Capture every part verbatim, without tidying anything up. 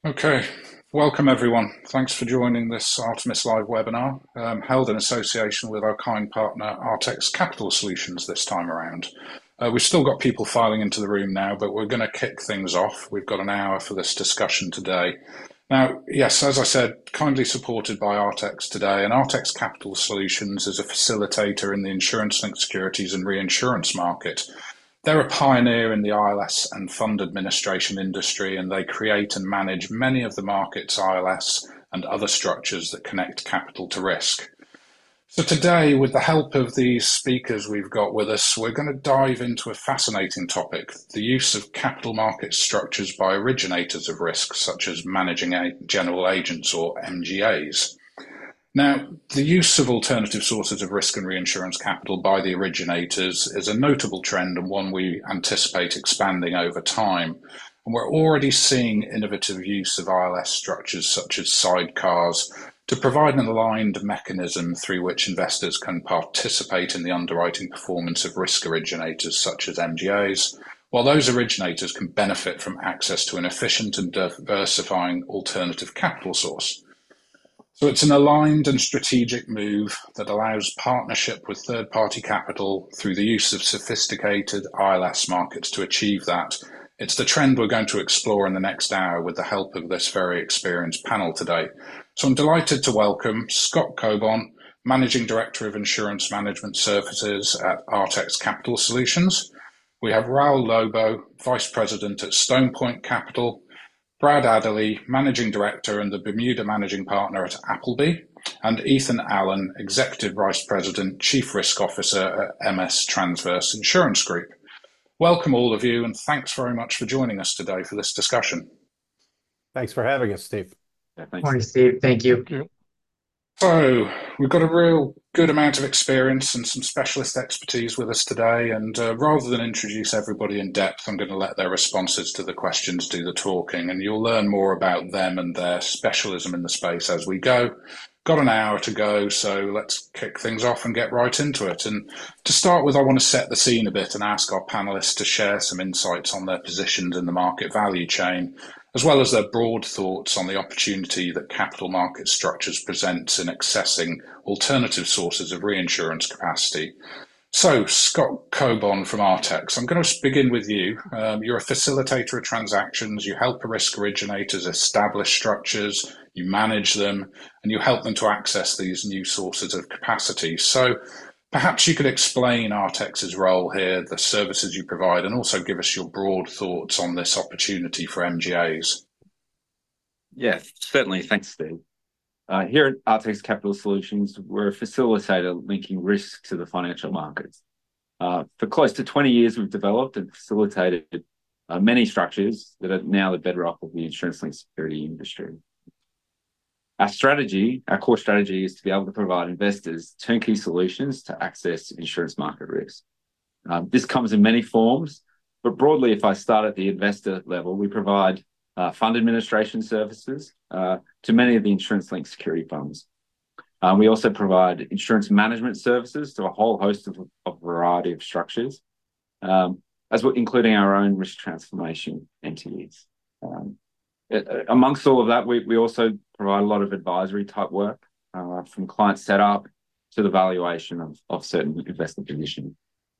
Okay, welcome everyone. Thanks for joining this Artemis Live webinar, um, held in association with our kind partner Artex Capital Solutions this time around. Uh, we've still got people filing into the room now, but we're going to kick things off. We've got an hour for this discussion today. Now, yes, as I said, kindly supported by Artex today, and Artex Capital Solutions is a facilitator in the insurance-linked securities and reinsurance market. They're a pioneer in the I L S and fund administration industry, and they create and manage many of the market's I L S and other structures that connect capital to risk. So today, with the help of these speakers we've got with us, we're going to dive into a fascinating topic, the use of capital market structures by originators of risk, such as managing general agents or M G As. Now, the use of alternative sources of risk and reinsurance capital by the originators is a notable trend and one we anticipate expanding over time. And we're already seeing innovative use of I L S structures such as sidecars to provide an aligned mechanism through which investors can participate in the underwriting performance of risk originators such as M G As, while those originators can benefit from access to an efficient and diversifying alternative capital source. So it's an aligned and strategic move that allows partnership with third-party capital through the use of sophisticated I L S markets to achieve that. It's the trend we're going to explore in the next hour with the help of this very experienced panel today. So I'm delighted to welcome Scott Cobon, Managing Director of Insurance Management Services at Artex Capital Solutions. We have Raul Lobo, Vice President at Stone Point Capital, Brad Adderley, Managing Director and the Bermuda Managing Partner at Appleby, and Ethan Allen, Executive Vice President, Chief Risk Officer at M S Transverse Insurance Group. Welcome all of you, and thanks very much for joining us today for this discussion. Thanks for having us, Steve. Yeah, thanks. Morning, Steve. Thank you. Thank you. So we've got a real good amount of experience and some specialist expertise with us today, and uh, rather than introduce everybody in depth, I'm going to let their responses to the questions do the talking, and you'll learn more about them and their specialism in the space as we go. Got an hour to go, so let's kick things off and get right into it. And to start with, I want to set the scene a bit and ask our panelists to share some insights on their positions in the market value chain, as well as their broad thoughts on the opportunity that capital market structures presents in accessing alternative sources of reinsurance capacity. So, Scott Cobon from Artex, I'm going to begin with you. Um, you're a facilitator of transactions, you help risk originators establish structures, you manage them, and you help them to access these new sources of capacity. So, perhaps you could explain Artex's role here, the services you provide, and also give us your broad thoughts on this opportunity for M G As. Yeah, certainly. Thanks, Steve. Uh, here at Artex Capital Solutions, we're a facilitator linking risk to the financial markets. Uh, for close to twenty years, we've developed and facilitated uh, many structures that are now the bedrock of the insurance-linked security industry. Our strategy, our core strategy is to be able to provide investors turnkey solutions to access insurance market risk. Um, this comes in many forms, but broadly, if I start at the investor level, we provide uh, fund administration services uh, to many of the insurance-linked security funds. Um, we also provide insurance management services to a whole host of a variety of structures, um, as well, including our own risk transformation entities. Um, it, amongst all of that, we, we also provide a lot of advisory type work, uh, from client setup to the valuation of, of certain investor positions.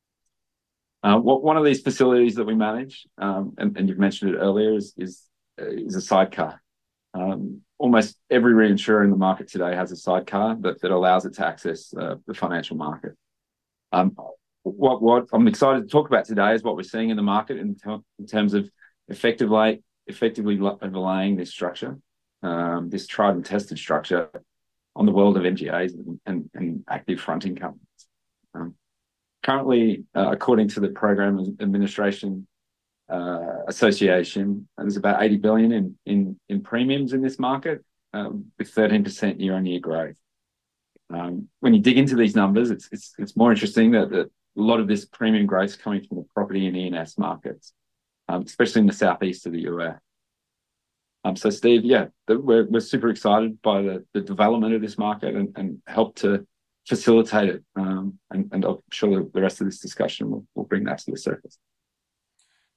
Uh, what, one of these facilities that we manage, um, and, and you've mentioned it earlier, is, is, is a sidecar. Um, almost every reinsurer in the market today has a sidecar that, that allows it to access uh, the financial market. Um, what, what I'm excited to talk about today is what we're seeing in the market in, ter in terms of effectively, effectively overlaying this structure, um, this tried and tested structure on the world of M G As and, and, and active fronting companies. Um, currently, uh, according to the Program Administration Uh, Association, there's about eighty billion in, in, in premiums in this market, um, with thirteen percent year-on-year growth. Um, when you dig into these numbers, it's it's it's more interesting that, that a lot of this premium growth is coming from the property and E and S markets, um, especially in the southeast of the U S. Um, so, Steve, yeah, the, we're we're super excited by the, the development of this market and, and help to facilitate it. Um, and, and I'm sure the rest of this discussion will, will bring that to the surface.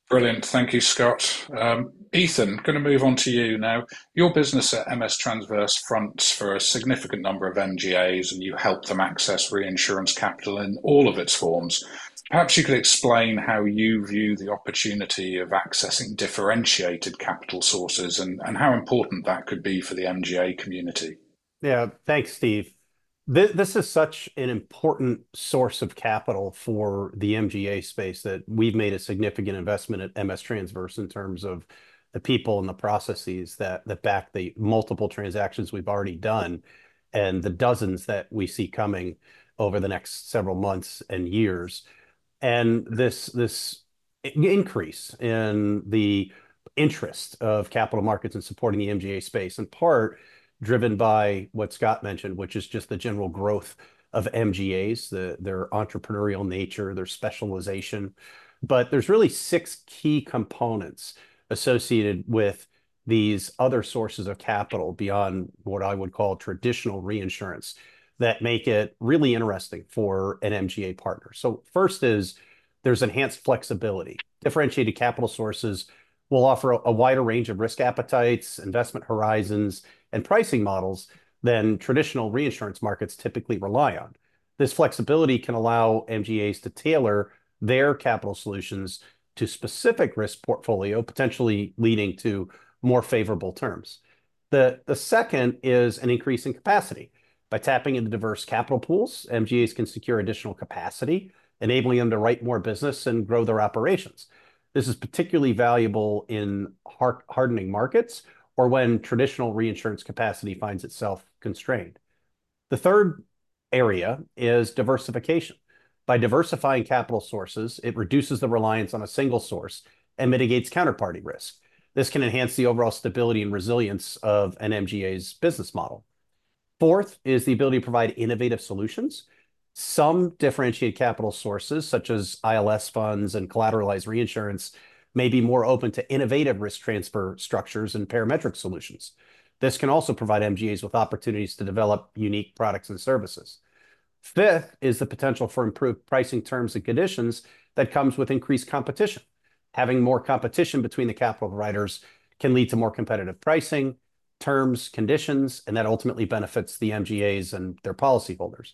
Brilliant. Thank you, Scott. Um, Ethan, going to move on to you now. Your business at M S Transverse fronts for a significant number of M G As and you help them access reinsurance capital in all of its forms. Perhaps you could explain how you view the opportunity of accessing differentiated capital sources and, and how important that could be for the M G A community. Yeah, thanks, Steve. This, this is such an important source of capital for the M G A space that we've made a significant investment at M S Transverse in terms of the people and the processes that that back the multiple transactions we've already done and the dozens that we see coming over the next several months and years. And this this increase in the interest of capital markets in supporting the M G A space, in part driven by what Scott mentioned, which is just the general growth of M G As, the, their entrepreneurial nature, their specialization. But there's really six key components associated with these other sources of capital beyond what I would call traditional reinsurance that make it really interesting for an M G A partner. So first is there's enhanced flexibility. Differentiated capital sources will offer a, a wider range of risk appetites, investment horizons, and pricing models than traditional reinsurance markets typically rely on. This flexibility can allow M G As to tailor their capital solutions to specific risk portfolio, potentially leading to more favorable terms. The, the second is an increase in capacity. By tapping into diverse capital pools, M G As can secure additional capacity, enabling them to write more business and grow their operations. This is particularly valuable in hard hardening markets or when traditional reinsurance capacity finds itself constrained. The third area is diversification. By diversifying capital sources, it reduces the reliance on a single source and mitigates counterparty risk. This can enhance the overall stability and resilience of an M G A's business model. Fourth is the ability to provide innovative solutions. Some differentiated capital sources, such as I L S funds and collateralized reinsurance, may be more open to innovative risk transfer structures and parametric solutions. This can also provide M G As with opportunities to develop unique products and services. Fifth is the potential for improved pricing terms and conditions that comes with increased competition. Having more competition between the capital providers can lead to more competitive pricing, terms, conditions, and that ultimately benefits the M G As and their policyholders.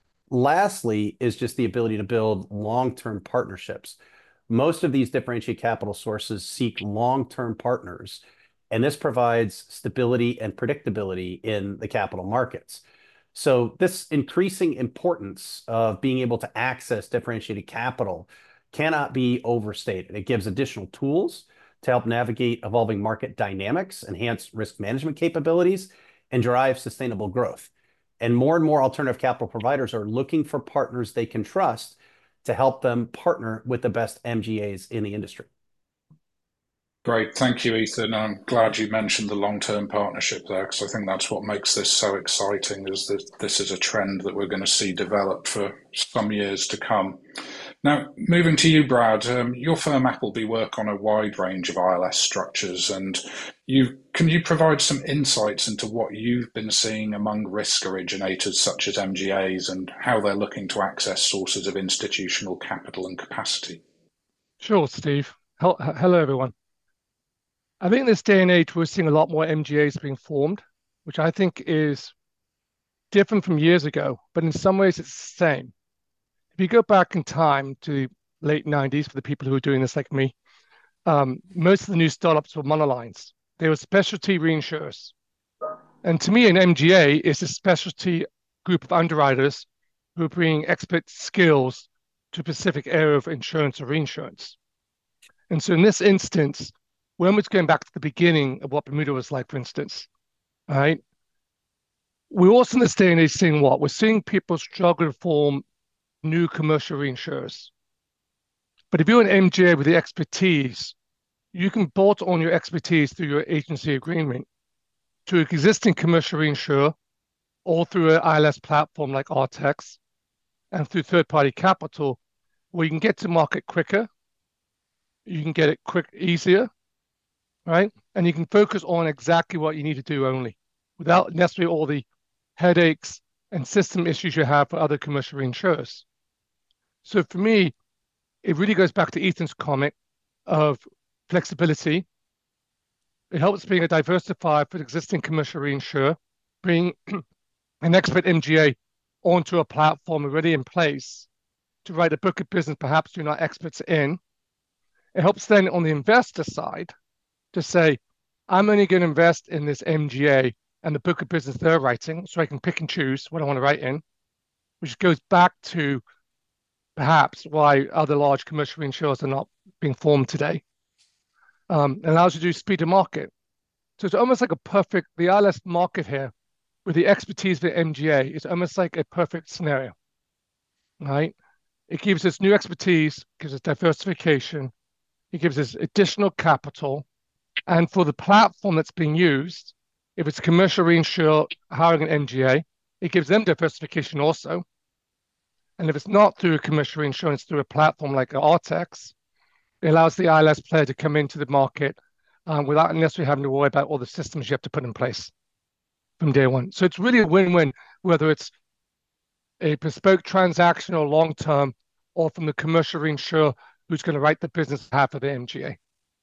Lastly is just the ability to build long-term partnerships. Most of these differentiated capital sources seek long-term partners, and this provides stability and predictability in the capital markets. So this increasing importance of being able to access differentiated capital cannot be overstated. It gives additional tools to help navigate evolving market dynamics, enhance risk management capabilities, and drive sustainable growth. And more and more alternative capital providers are looking for partners they can trust to help them partner with the best M G As in the industry. Great. Thank you, Ethan. I'm glad you mentioned the long-term partnership there, because I think that's what makes this so exciting, is that this is a trend that we're going to see develop for some years to come. Now, moving to you, Brad, um, your firm Appleby work on a wide range of I L S structures, and you can you provide some insights into what you've been seeing among risk originators such as M G As and how they're looking to access sources of institutional capital and capacity? Sure, Steve. Hello, everyone. I think in this day and age, we're seeing a lot more M G As being formed, which I think is different from years ago, but in some ways it's the same. If you go back in time to the late nineties, for the people who are doing this like me, um, most of the new startups were monolines. They were specialty reinsurers. And to me, an M G A is a specialty group of underwriters who are bringing expert skills to a specific area of insurance or reinsurance. And so in this instance, when we're going back to the beginning of what Bermuda was like, for instance, all right, we're also in this day and age seeing what? We're seeing people struggle to form new commercial reinsurers. But if you're an M G A with the expertise, you can bolt on your expertise through your agency agreement to an existing commercial reinsurer or through an I L S platform like Artex and through third-party capital, where you can get to market quicker, you can get it quick, easier, right? And you can focus on exactly what you need to do only, without necessarily all the headaches and system issues you have for other commercial reinsurers. So for me, it really goes back to Ethan's comment. of flexibility. It helps being a diversifier for existing commercial reinsurer, bring an expert M G A onto a platform already in place to write a book of business perhaps you're not experts in. It helps then on the investor side to say, I'm only going to invest in this M G A and the book of business they're writing, so I can pick and choose what I want to write in, which goes back to perhaps why other large commercial reinsurers are not being formed today. Um, it allows you to do speed to market. So it's almost like a perfect, the I L S market here with the expertise of the M G A is almost like a perfect scenario, right? It gives us new expertise, gives us diversification, it gives us additional capital. And for the platform that's being used, if it's commercial reinsurer hiring an M G A, it gives them diversification also. And if it's not through a commercial reinsurance, through a platform like Artex, it allows the I L S player to come into the market um, without necessarily having to worry about all the systems you have to put in place from day one. So it's really a win-win, whether it's a bespoke transaction or long-term, or from the commercial reinsurer who's going to write the business half of the M G A.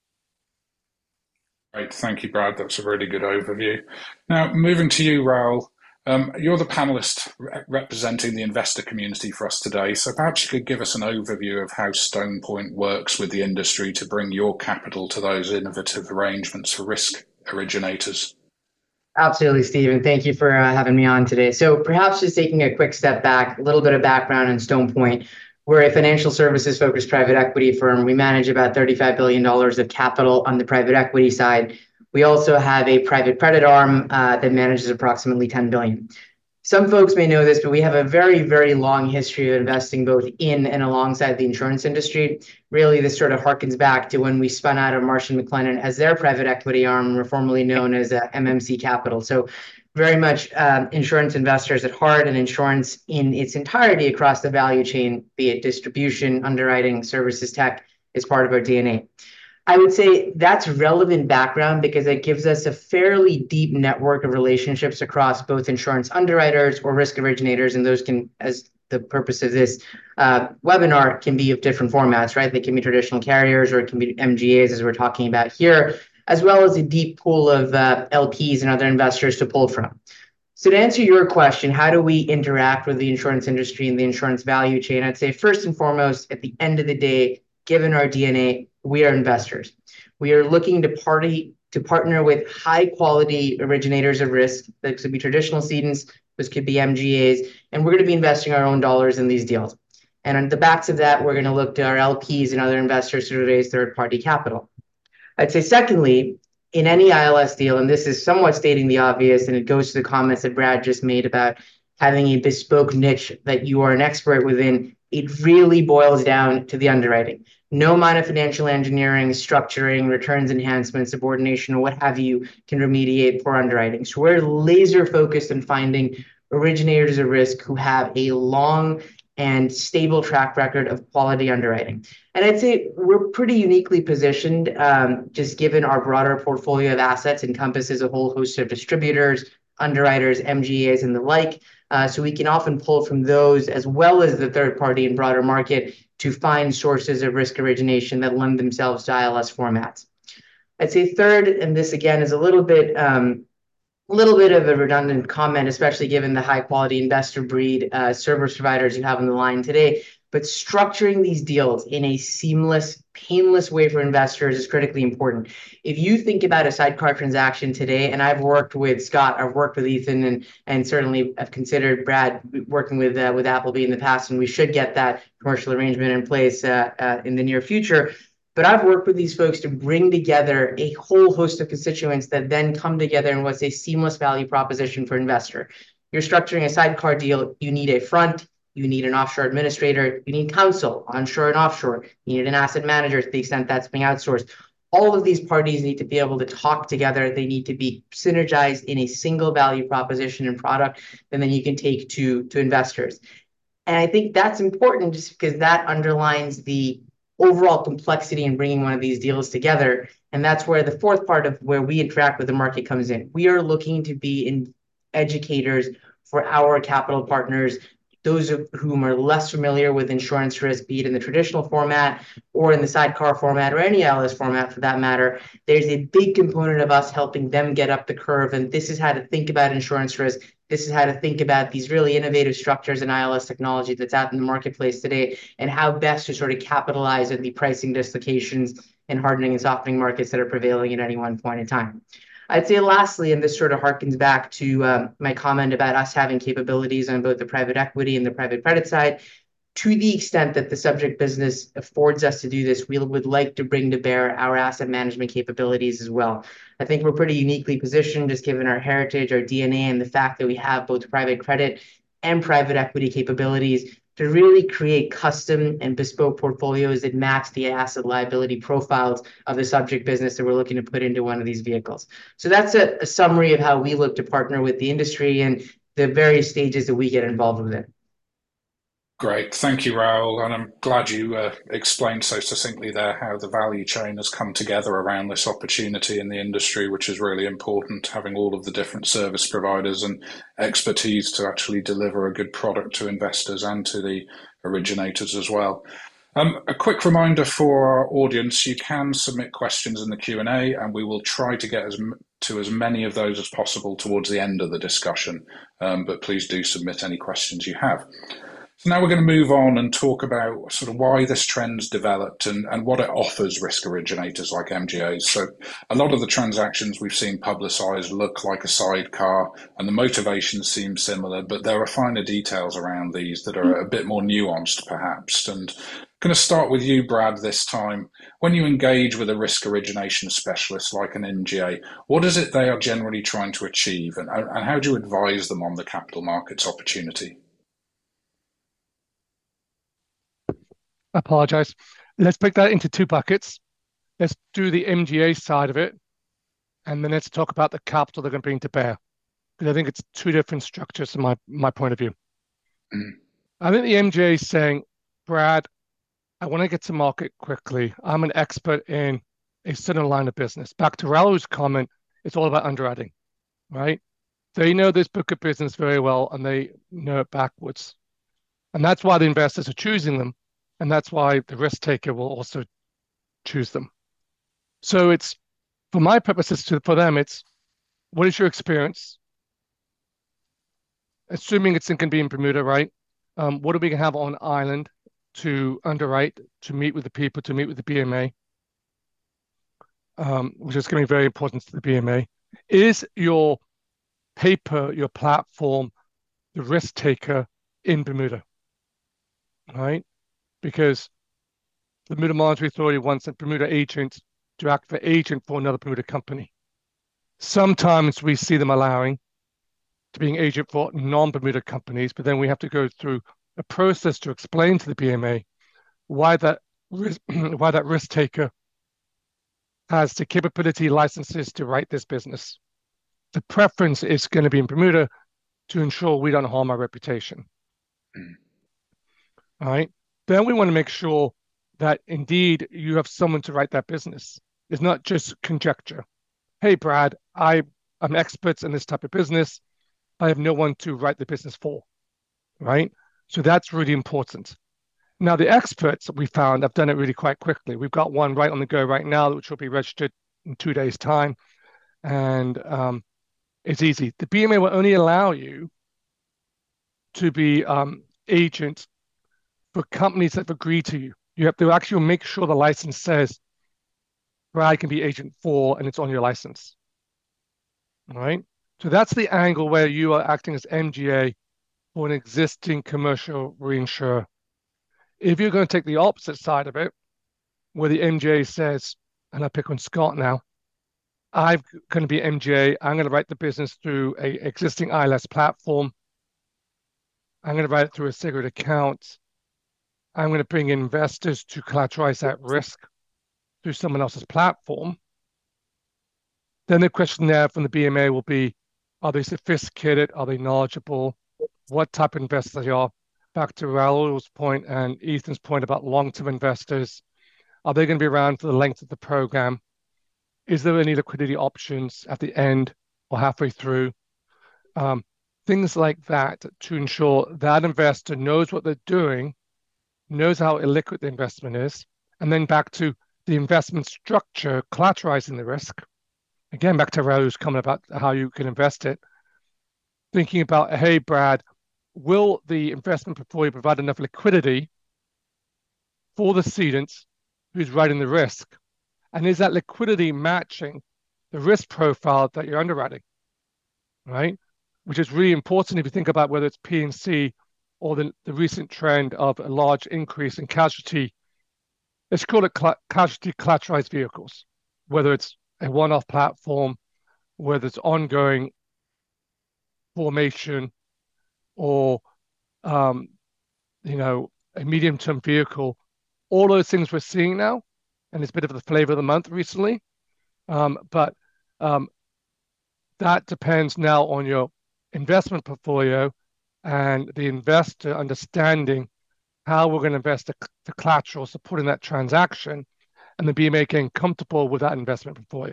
Great, thank you, Brad. That's a really good overview. Now, moving to you, Raoul. Um, you're the panelist re- representing the investor community for us today, so perhaps you could give us an overview of how Stone Point works with the industry to bring your capital to those innovative arrangements for risk originators. Absolutely, Steve, and thank you for uh, having me on today. So perhaps just taking a quick step back, a little bit of background on Stone Point. We're a financial services-focused private equity firm. We manage about thirty-five billion dollars of capital on the private equity side. We also have a private credit arm uh, that manages approximately ten billion dollars. Some folks may know this, but we have a very, very long history of investing both in and alongside the insurance industry. Really, this sort of harkens back to when we spun out of Marsh and McLennan as their private equity arm, formerly known as uh, M M C Capital. So very much um, insurance investors at heart, and insurance in its entirety across the value chain, be it distribution, underwriting, services, tech, is part of our D N A. I would say that's relevant background because it gives us a fairly deep network of relationships across both insurance underwriters or risk originators, and those can, as the purpose of this uh, webinar, can be of different formats, right? They can be traditional carriers, or it can be M G As, as we're talking about here, as well as a deep pool of uh, L Ps and other investors to pull from. So to answer your question, how do we interact with the insurance industry and the insurance value chain? I'd say first and foremost, at the end of the day, given our D N A, we are investors. We are looking to party to partner with high quality originators of risk. That could be traditional cedents, this could be M G As, and we're going to be investing our own dollars in these deals. And on the backs of that, we're going to look to our L Ps and other investors to raise third party capital. I'd say secondly, in any I L S deal, and this is somewhat stating the obvious, and it goes to the comments that Brad just made about having a bespoke niche that you are an expert within, it really boils down to the underwriting. No amount of financial engineering, structuring, returns enhancement, subordination, or what have you can remediate poor underwriting. So we're laser focused on finding originators of risk who have a long and stable track record of quality underwriting. And I'd say we're pretty uniquely positioned, um, just given our broader portfolio of assets encompasses a whole host of distributors, underwriters, M G As, and the like. Uh, so we can often pull from those as well as the third party and broader market to find sources of risk origination that lend themselves to I L S formats. I'd say third, and this again is a little bit um, a little bit of a redundant comment, especially given the high quality investor breed uh, service providers you have on the line today, but structuring these deals in a seamless, painless way for investors is critically important. If you think about a sidecar transaction today, and I've worked with Scott, I've worked with Ethan, and and certainly I've considered Brad working with uh, with Appleby in the past, and we should get that commercial arrangement in place uh, uh, in the near future. But I've worked with these folks to bring together a whole host of constituents that then come together in what's a seamless value proposition for investor. You're structuring a sidecar deal, you need a front, you need an offshore administrator, you need counsel, onshore and offshore, you need an asset manager to the extent that's being outsourced. All of these parties need to be able to talk together. They need to be synergized in a single value proposition and product, and then you can take to, to investors. And I think that's important just because that underlines the overall complexity in bringing one of these deals together. And that's where the fourth part of where we interact with the market comes in. We are looking to be in educators for our capital partners, those of whom are less familiar with insurance risk, be it in the traditional format or in the sidecar format or any I L S format for that matter, there's a big component of us helping them get up the curve. And this is how to think about insurance risk. This is how to think about these really innovative structures and I L S technology that's out in the marketplace today, and how best to sort of capitalize on the pricing dislocations and hardening and softening markets that are prevailing at any one point in time. I'd say lastly, and this sort of harkens back to um, my comment about us having capabilities on both the private equity and the private credit side, to the extent that the subject business affords us to do this, we would like to bring to bear our asset management capabilities as well. I think we're pretty uniquely positioned, just given our heritage, our D N A, and the fact that we have both private credit and private equity capabilities to really create custom and bespoke portfolios that match the asset liability profiles of the subject business that we're looking to put into one of these vehicles. So that's a, a summary of how we look to partner with the industry and the various stages that we get involved with it. Great. Thank you, Raoul. And I'm glad you uh, explained so succinctly there how the value chain has come together around this opportunity in the industry, which is really important, having all of the different service providers and expertise to actually deliver a good product to investors and to the originators as well. Um, a quick reminder for our audience, you can submit questions in the Q and A, and we will try to get as to as many of those as possible towards the end of the discussion, um, but please do submit any questions you have. So now we're going to move on and talk about sort of why this trend's developed and, and what it offers risk originators like M G As. So a lot of the transactions we've seen publicised look like a sidecar and the motivations seem similar, but there are finer details around these that are a bit more nuanced perhaps. And I'm going to start with you, Brad, this time. When you engage with a risk origination specialist like an M G A, what is it they are generally trying to achieve, and, and how do you advise them on the capital markets opportunity? I apologize. Let's break that into two buckets. Let's do the M G A side of it, and then let's talk about the capital they're going to bring to bear, because I think it's two different structures from my, my point of view. Mm. I think the M G A is saying, Brad, I want to get to market quickly. I'm an expert in a certain line of business. Back to Raoul's comment, it's all about underwriting, right? They know this book of business very well, and they know it backwards. And that's why the investors are choosing them. And that's why the risk taker will also choose them. So it's, for my purposes, to, for them, it's, what is your experience? Assuming it's going to be in Bermuda, right? Um, what are we going to have on island to underwrite, to meet with the people, to meet with the B M A, um, which is going to be very important to the B M A. Is your paper, your platform, the risk taker in Bermuda, right? Because the Bermuda Monetary Authority wants a Bermuda agent to act for agent for another Bermuda company. Sometimes we see them allowing to being agent for non-Bermuda companies, but then we have to go through a process to explain to the B M A why that risk, why that risk taker has the capability licenses to write this business. The preference is going to be in Bermuda to ensure we don't harm our reputation. Mm. All right. Then we want to make sure that indeed you have someone to write that business. It's not just conjecture. Hey, Brad, I, I'm expert in this type of business. I have no one to write the business for, right? So that's really important. Now, the experts that we found have done it really quite quickly. We've got one right on the go right now, which will be registered in two days' time. And um, it's easy. The B M A will only allow you to be um, agent for companies that have agreed to you. You have to actually make sure the license says Brad can be agent for, and it's on your license. All right. So that's the angle where you are acting as M G A for an existing commercial reinsurer. If you're going to take the opposite side of it, where the M G A says, and I pick on Scott now, I'm going to be M G A. I'm going to write the business through a existing I L S platform. I'm going to write it through a Sigurd account. I'm going to bring in investors to collateralize that risk through someone else's platform. Then the question there from the B M A will be, are they sophisticated? Are they knowledgeable? What type of investors they are? Back to Raoul's point and Ethan's point about long-term investors. Are they going to be around for the length of the program? Is there any liquidity options at the end or halfway through? Um, things like that to ensure that investor knows what they're doing, knows how illiquid the investment is, and then back to the investment structure collateralizing the risk. Again, back to Raul's comment about how you can invest it. Thinking about, hey, Brad, will the investment portfolio provide enough liquidity for the cedent who's writing the risk? And is that liquidity matching the risk profile that you're underwriting, right? Which is really important if you think about whether it's P and C or the, the recent trend of a large increase in casualty. Let's call it casualty collateralized vehicles, whether it's a one-off platform, whether it's ongoing formation, or um, you know, a medium-term vehicle. All those things we're seeing now, and it's a bit of the flavor of the month recently. Um, but um, that depends now on your investment portfolio and the investor understanding how we're going to invest the, the collateral supporting that transaction, and the B M A getting comfortable with that investment portfolio.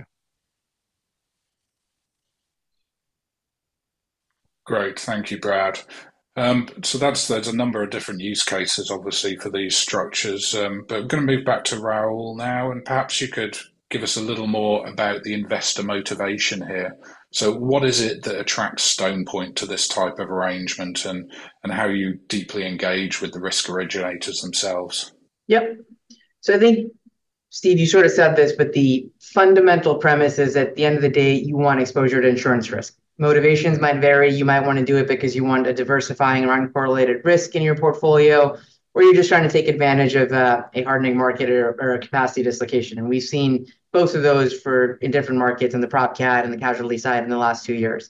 Great, thank you, Brad. Um, so that's there's a number of different use cases, obviously, for these structures. Um, but we're going to move back to Raul now, and perhaps you could give us a little more about the investor motivation here. So what is it that attracts Stone Point to this type of arrangement, and, and how you deeply engage with the risk originators themselves? Yep. So I think, Steve, you sort of said this, but the fundamental premise is at the end of the day, you want exposure to insurance risk. Motivations might vary. You might want to do it because you want a diversifying or uncorrelated risk in your portfolio, or you're just trying to take advantage of uh, a hardening market or, or a capacity dislocation. And we've seen both of those for in different markets in the prop cat and the casualty side in the last two years.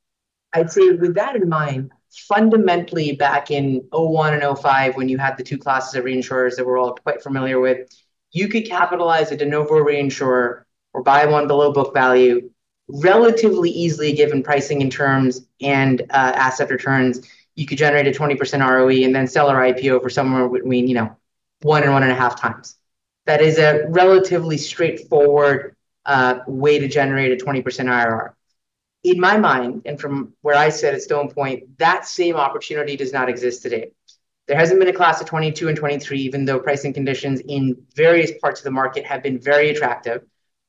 I'd say with that in mind, fundamentally back in oh one and oh five, when you had the two classes of reinsurers that we're all quite familiar with, you could capitalize a de novo reinsurer or buy one below book value relatively easily given pricing and terms and uh, asset returns. You could generate a twenty percent R O E and then sell our I P O for somewhere between, you know, one and one and a half times. That is a relatively straightforward uh, way to generate a twenty percent I R R. In my mind, and from where I sit at Stone Point, that same opportunity does not exist today. There hasn't been a class of twenty-two and twenty-three, even though pricing conditions in various parts of the market have been very attractive.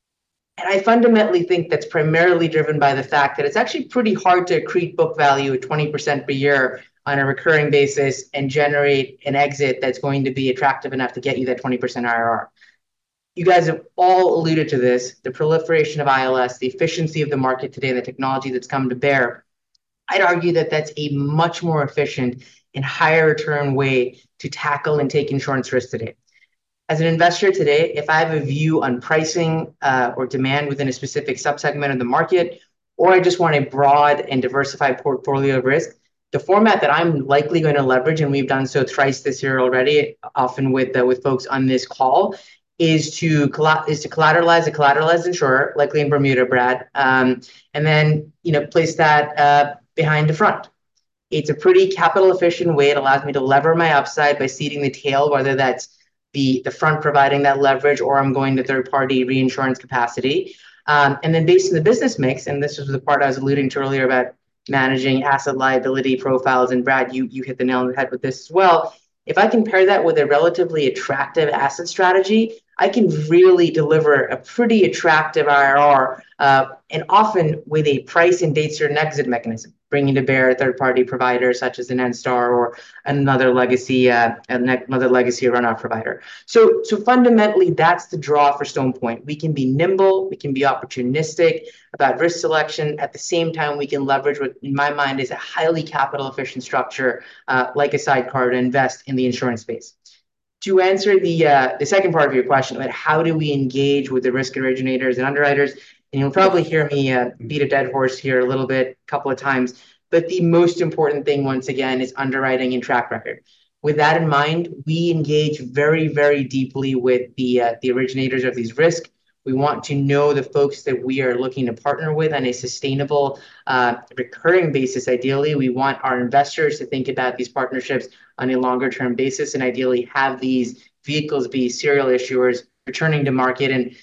And I fundamentally think that's primarily driven by the fact that it's actually pretty hard to accrete book value at twenty percent per year on a recurring basis and generate an exit that's going to be attractive enough to get you that twenty percent I R R. You guys have all alluded to this, the proliferation of I L S, the efficiency of the market today, and the technology that's come to bear. I'd argue that that's a much more efficient and higher return way to tackle and take insurance risk today. As an investor today, if I have a view on pricing uh, or demand within a specific subsegment of the market, or I just want a broad and diversified portfolio of risk, the format that I'm likely going to leverage, and we've done so thrice this year already, often with uh, with folks on this call, is to is to collateralize a collateralized insurer, likely in Bermuda, Brad, um, and then you know place that uh, behind the front. It's a pretty capital efficient way. It allows me to lever my upside by ceding the tail, whether that's the, the front providing that leverage or I'm going to third party reinsurance capacity. Um, and then based on the business mix, and this was the part I was alluding to earlier about managing asset liability profiles, and Brad, you, you hit the nail on the head with this as well. If I can pair that with a relatively attractive asset strategy, I can really deliver a pretty attractive I R R, uh, and often with a price and date certain exit mechanism, bringing to bear a third-party provider such as an Enstar or another legacy, uh, another legacy runoff provider. So, so fundamentally, that's the draw for Stone Point. We can be nimble, we can be opportunistic about risk selection. At the same time, we can leverage what, in my mind, is a highly capital-efficient structure, uh, like a sidecar, to invest in the insurance space. To answer the uh, the second part of your question about how do we engage with the risk originators and underwriters, and you'll probably hear me uh, beat a dead horse here a little bit, a couple of times, but the most important thing, once again, is underwriting and track record. With that in mind, we engage very, very deeply with the uh, the originators of these risks. We want to know the folks that we are looking to partner with on a sustainable, uh, recurring basis. Ideally, we want our investors to think about these partnerships on a longer term basis and ideally have these vehicles be serial issuers returning to market. And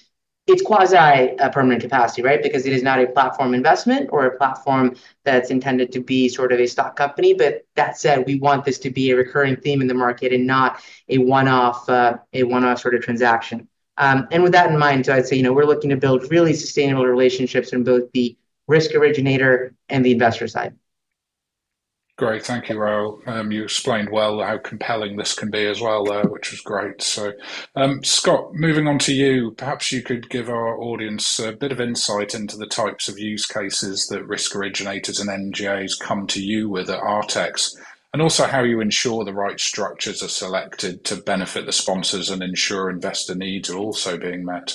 it's quasi uh, permanent capacity, right? Because it is not a platform investment or a platform that's intended to be sort of a stock company. But that said, we want this to be a recurring theme in the market and not a one-off, uh, a one-off sort of transaction. Um, and with that in mind, so I'd say, you know, we're looking to build really sustainable relationships in both the risk originator and the investor side. Great, thank you, Raoul. Um, you explained well how compelling this can be as well there, which was great. So, um, Scott, moving on to you, perhaps you could give our audience a bit of insight into the types of use cases that risk originators and M G As come to you with at Artex, and also how you ensure the right structures are selected to benefit the sponsors and ensure investor needs are also being met.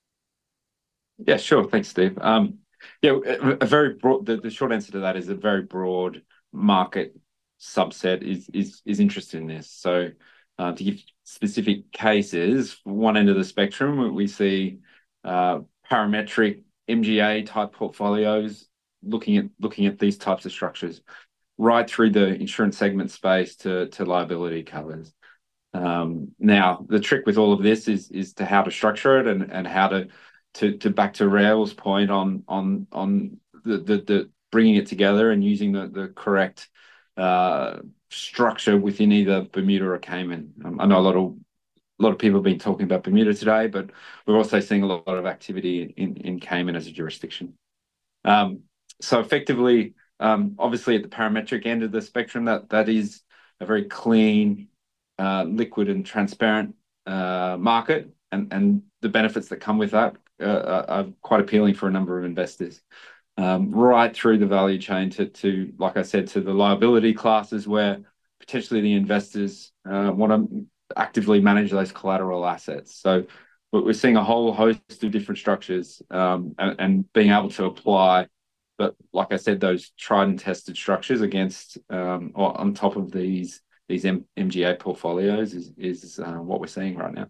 Yeah, sure. Thanks, Steve. Um, yeah, a, a very broad. The, the short answer to that is a very broad market subset is is is interested in this. So, uh, to give specific cases, one end of the spectrum, we see uh, parametric M G A type portfolios looking at looking at these types of structures, right through the insurance segment space to to liability covers. Um, now, the trick with all of this is is to how to structure it and and how to to to back to Raoul's point on on on the the, the bringing it together and using the the correct uh, structure within either Bermuda or Cayman. Um, I know a lot of a lot of people have been talking about Bermuda today, but we're also seeing a lot of activity in in Cayman as a jurisdiction. Um, so effectively, um, obviously at the parametric end of the spectrum, that that is a very clean, uh, liquid and transparent uh, market, and and the benefits that come with that uh, are quite appealing for a number of investors. Um, right through the value chain to, to, like I said, to the liability classes where potentially the investors uh, want to actively manage those collateral assets. So we're seeing a whole host of different structures um, and, and being able to apply, but like I said, those tried and tested structures against um, or on top of these these M G A portfolios is, is uh, what we're seeing right now.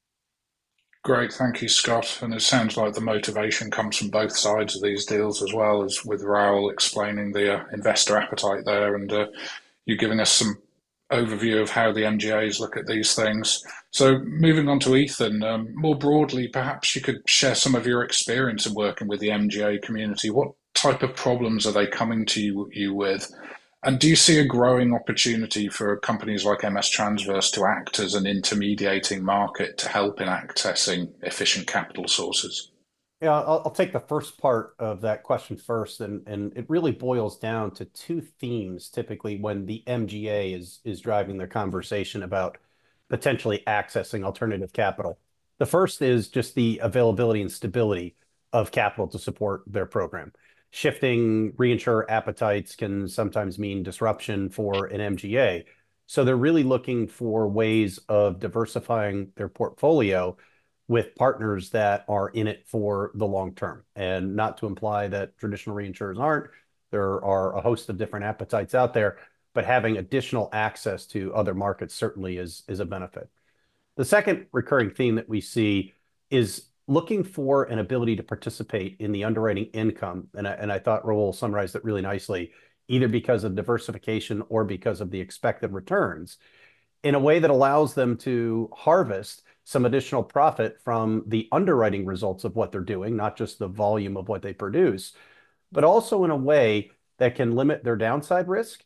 Great, thank you, Scott. And it sounds like the motivation comes from both sides of these deals, as well as with Raoul explaining the uh, investor appetite there, and uh, you giving us some overview of how the M G As look at these things. So moving on to Ethan, um, more broadly, perhaps you could share some of your experience in working with the M G A community. What type of problems are they coming to you, you with? And do you see a growing opportunity for companies like M S Transverse to act as an intermediating market to help in accessing efficient capital sources? Yeah, I'll, I'll take the first part of that question first, and and it really boils down to two themes typically when the M G A is is driving their conversation about potentially accessing alternative capital. The first is just the availability and stability of capital to support their program. Shifting reinsurer appetites can sometimes mean disruption for an M G A. So they're really looking for ways of diversifying their portfolio with partners that are in it for the long term. And not to imply that traditional reinsurers aren't, there are a host of different appetites out there, but having additional access to other markets certainly is, is a benefit. The second recurring theme that we see is looking for an ability to participate in the underwriting income. And I, and I thought Raoul summarized it really nicely, either because of diversification or because of the expected returns, in a way that allows them to harvest some additional profit from the underwriting results of what they're doing, not just the volume of what they produce, but also in a way that can limit their downside risk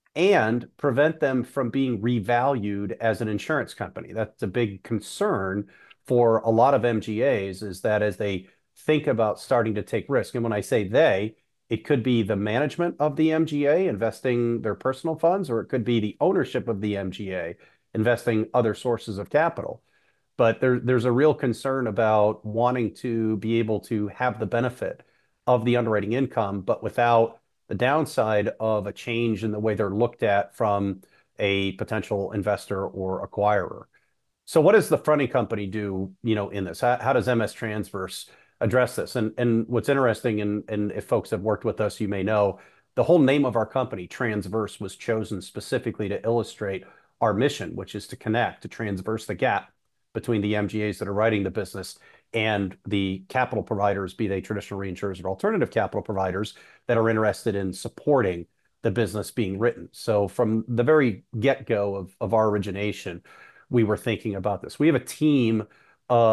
and prevent them from being revalued as an insurance company. That's a big concern for a lot of M G As, is that as they think about starting to take risk, and when I say they, it could be the management of the M G A investing their personal funds, or it could be the ownership of the M G A investing other sources of capital. But there, there's a real concern about wanting to be able to have the benefit of the underwriting income, but without the downside of a change in the way they're looked at from a potential investor or acquirer. So what does the fronting company do, you know, in this? How, how does M S Transverse address this? And and what's interesting, and, and if folks have worked with us, you may know, the whole name of our company, Transverse, was chosen specifically to illustrate our mission, which is to connect, to transverse the gap between the M G As that are writing the business and the capital providers, be they traditional reinsurers or alternative capital providers, that are interested in supporting the business being written. So from the very get-go of, of our origination, we were thinking about this. We have a team of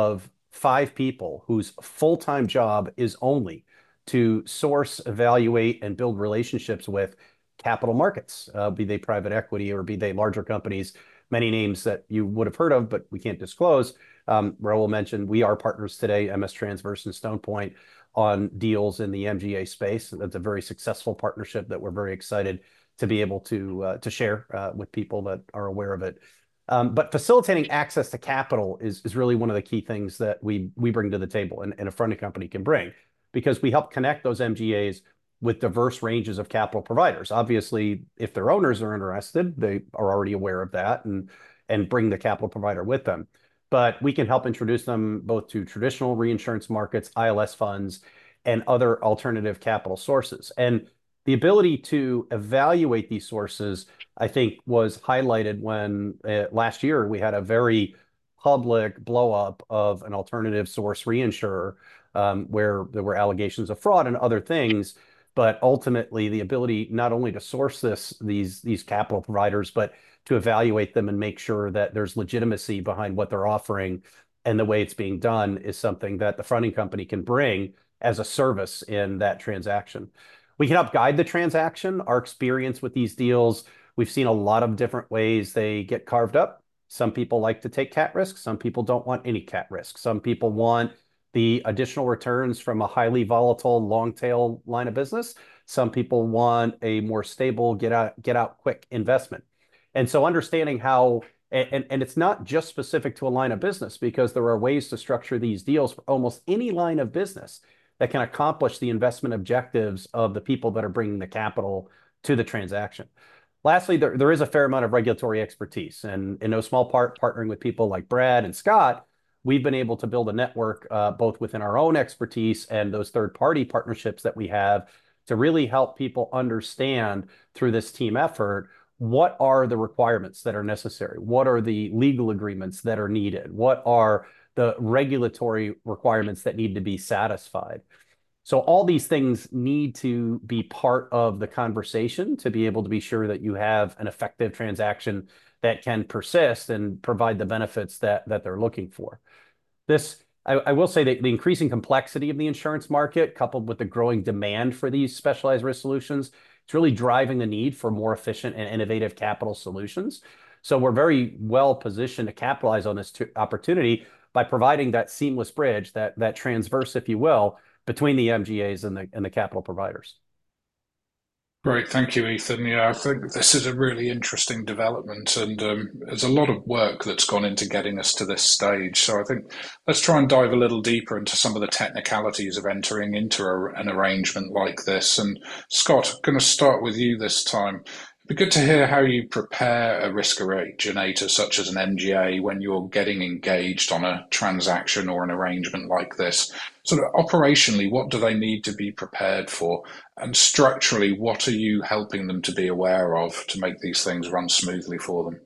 five people whose full-time job is only to source, evaluate, and build relationships with capital markets, uh, be they private equity or be they larger companies, many names that you would have heard of, but we can't disclose. Um, Raul mentioned we are partners today, M S Transverse and Stone Point, on deals in the M G A space. That's a very successful partnership that we're very excited to be able to uh, to share uh, with people that are aware of it. Um, but facilitating access to capital is, is really one of the key things that we we bring to the table and, and a fronting company can bring, because we help connect those M G As with diverse ranges of capital providers. Obviously, if their owners are interested, they are already aware of that and, and bring the capital provider with them. But we can help introduce them both to traditional reinsurance markets, I L S funds, and other alternative capital sources. And the ability to evaluate these sources, I think, was highlighted when uh, last year we had a very public blow up of an alternative source reinsurer um, where there were allegations of fraud and other things. But ultimately, the ability not only to source this these these capital providers, but to evaluate them and make sure that there's legitimacy behind what they're offering and the way it's being done is something that the fronting company can bring as a service in that transaction. We can help guide the transaction. Our experience with these deals, we've seen a lot of different ways they get carved up. Some people like to take cat risk. Some people don't want any cat risk. Some people want the additional returns from a highly volatile long tail line of business. Some people want a more stable get out get out quick investment. And so understanding how, and, and it's not just specific to a line of business, because there are ways to structure these deals for almost any line of business that can accomplish the investment objectives of the people that are bringing the capital to the transaction. Lastly, there, there is a fair amount of regulatory expertise, and in no small part, partnering with people like Brad and Scott, we've been able to build a network uh, both within our own expertise and those third-party partnerships that we have to really help people understand through this team effort what are the requirements that are necessary, what are the legal agreements that are needed, what are the regulatory requirements that need to be satisfied. So all these things need to be part of the conversation to be able to be sure that you have an effective transaction that can persist and provide the benefits that, that they're looking for. This, I, I will say that the increasing complexity of the insurance market, coupled with the growing demand for these specialized risk solutions, it's really driving the need for more efficient and innovative capital solutions. So we're very well positioned to capitalize on this opportunity by providing that seamless bridge, that, that transverse, if you will, between the M G As and the, and the capital providers. Great, thank you, Ethan. Yeah, I think this is a really interesting development, and um, there's a lot of work that's gone into getting us to this stage. So I think let's try and dive a little deeper into some of the technicalities of entering into a, an arrangement like this. And Scott, I'm going to start with you this time. It'd be good to hear how you prepare a risk originator such as an M G A when you're getting engaged on a transaction or an arrangement like this. Sort of operationally, what do they need to be prepared for? And structurally, what are you helping them to be aware of to make these things run smoothly for them?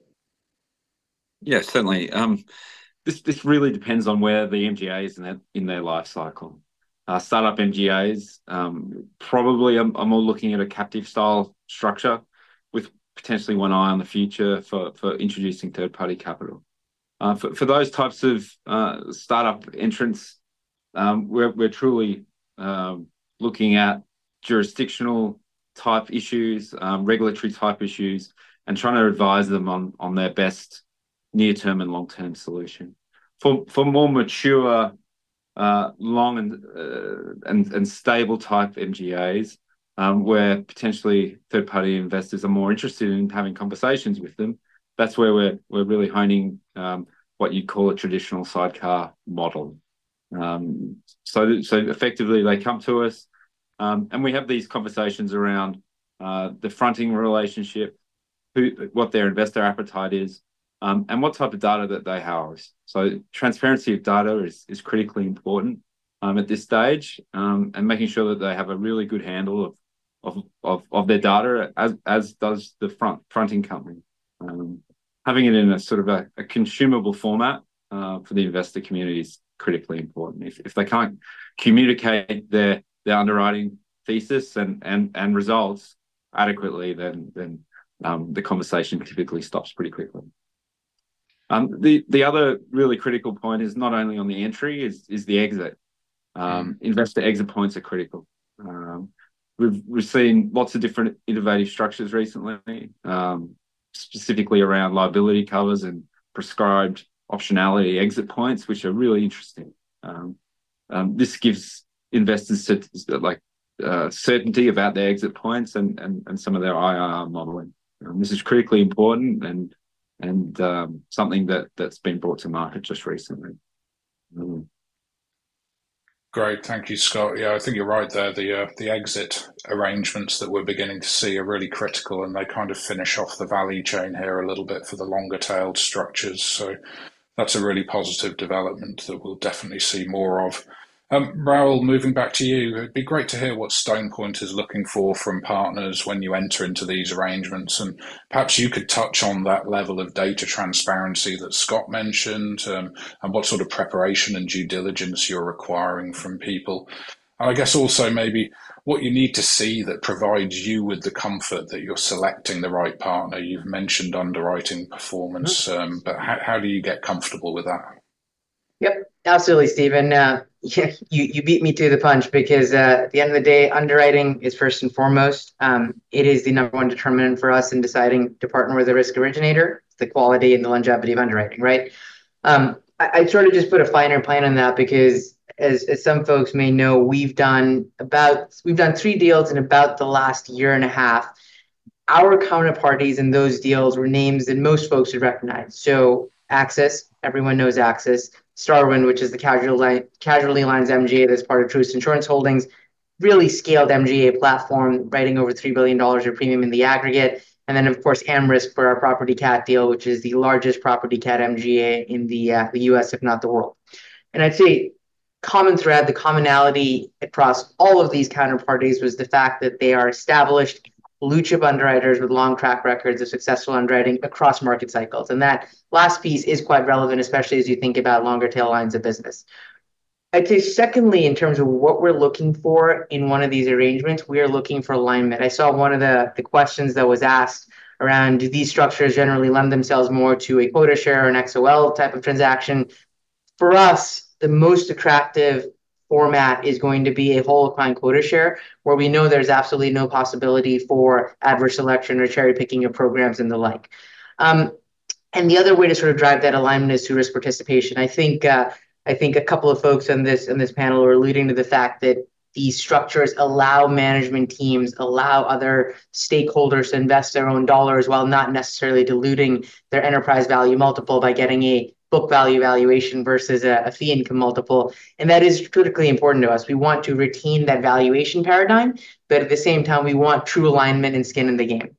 Yeah, certainly. Um, this this really depends on where the M G A is in their, in their life cycle. Uh, startup M G As, um, probably I'm, I'm more looking at a captive style structure with potentially one eye on the future for, for introducing third-party capital. Uh, for, for those types of uh, startup entrants, um, we're, we're truly um, looking at jurisdictional type issues, um, regulatory type issues, and trying to advise them on, on their best near-term and long-term solution. For, for more mature, uh, long and, uh, and, and stable type M G As, Um, where potentially third-party investors are more interested in having conversations with them, that's where we're we're really honing um, what you call a traditional sidecar model. Um, so so effectively, they come to us, um, and we have these conversations around uh, the fronting relationship, who what their investor appetite is, um, and what type of data that they house. So transparency of data is is critically important um, at this stage, um, and making sure that they have a really good handle of Of, of, of their data, as as does the front fronting company. Um, having it in a sort of a, a consumable format uh, for the investor community is critically important. If if they can't communicate their their underwriting thesis and and and results adequately, then then um, the conversation typically stops pretty quickly. Um, the the other really critical point is not only on the entry, is is the exit. Um, investor exit points are critical. Um, we've we've seen lots of different innovative structures recently, um, specifically around liability covers and prescribed optionality exit points, which are really interesting. Um, um, this gives investors to, like uh, certainty about their exit points and and, and some of their I R R modeling. Um, this is critically important and and um, something that that's been brought to market just recently. Um, Great, thank you, Scott. Yeah, I think you're right there. The uh, the exit arrangements that we're beginning to see are really critical, and they kind of finish off the value chain here a little bit for the longer tailed structures. So that's a really positive development that we'll definitely see more of. Um, Raoul, moving back to you, it'd be great to hear what Stone Point is looking for from partners when you enter into these arrangements, and perhaps you could touch on that level of data transparency that Scott mentioned, um, and what sort of preparation and due diligence you're requiring from people. And I guess also maybe what you need to see that provides you with the comfort that you're selecting the right partner. You've mentioned underwriting performance, um, but how, how do you get comfortable with that? Yep, absolutely, Stephen. Uh, yeah, you, you beat me to the punch because uh, at the end of the day, underwriting is first and foremost. Um, it is the number one determinant for us in deciding to partner with a risk originator, the quality and the longevity of underwriting, right? Um, I, I sort of just put a finer plan on that because as, as some folks may know, we've done about we've done three deals in about the last year and a half. Our counterparties in those deals were names that most folks would recognize. So Axis, everyone knows Axis. Starwind, which is the casualty, casualty lines M G A that's part of Truist Insurance Holdings, really scaled M G A platform, writing over three billion dollars of premium in the aggregate. And then, of course, AmRisc for our property cat deal, which is the largest property cat M G A in the, uh, the U S, if not the world. And I'd say common thread, the commonality across all of these counterparties was the fact that they are established blue chip underwriters with long track records of successful underwriting across market cycles. And that last piece is quite relevant, especially as you think about longer tail lines of business. I'd say secondly, in terms of what we're looking for in one of these arrangements, we are looking for alignment. I saw one of the, the questions that was asked around, do these structures generally lend themselves more to a quota share or an X O L type of transaction? For us, the most attractive format is going to be a whole client quota share, where we know there's absolutely no possibility for adverse selection or cherry picking of programs and the like. Um, and the other way to sort of drive that alignment is through risk participation. I think uh, I think a couple of folks on this on this panel are alluding to the fact that these structures allow management teams, allow other stakeholders to invest their own dollars while not necessarily diluting their enterprise value multiple by getting a book value valuation versus a, a fee income multiple. And that is critically important to us. We want to retain that valuation paradigm, but at the same time, we want true alignment and skin in the game.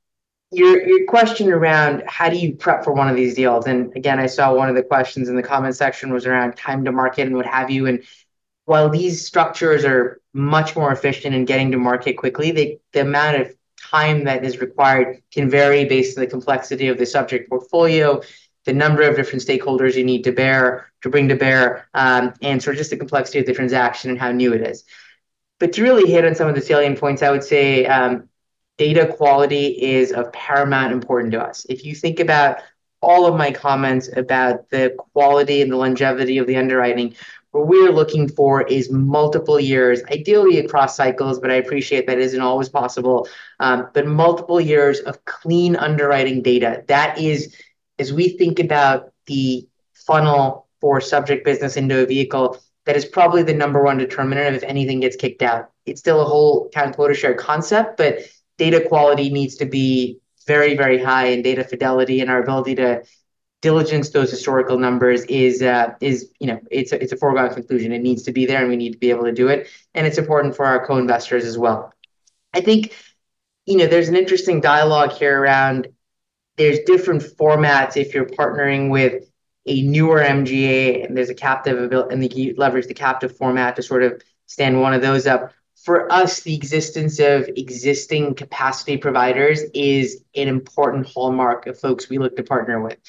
Your, your question around how do you prep for one of these deals? And again, I saw one of the questions in the comment section was around time to market and what have you. And while these structures are much more efficient in getting to market quickly, they, the amount of time that is required can vary based on the complexity of the subject portfolio, the number of different stakeholders you need to bear, to bring to bear, um, and sort of just the complexity of the transaction and how new it is. But to really hit on some of the salient points, I would say um, data quality is of paramount importance to us. If you think about all of my comments about the quality and the longevity of the underwriting, what we're looking for is multiple years, ideally across cycles, but I appreciate that isn't always possible, um, but multiple years of clean underwriting data. That is, as we think about the funnel for subject business into a vehicle, that is probably the number one determinant of if anything gets kicked out. It's still a whole count quota share concept, but data quality needs to be very, very high, and data fidelity and our ability to diligence those historical numbers is uh, is you know it's a, it's a foregone conclusion. It needs to be there, and we need to be able to do it. And it's important for our co-investors as well. I think you know there's an interesting dialogue here around there's different formats if you're partnering with a newer M G A and there's a captive and you leverage the captive format to sort of stand one of those up. For us, the existence of existing capacity providers is an important hallmark of folks we look to partner with.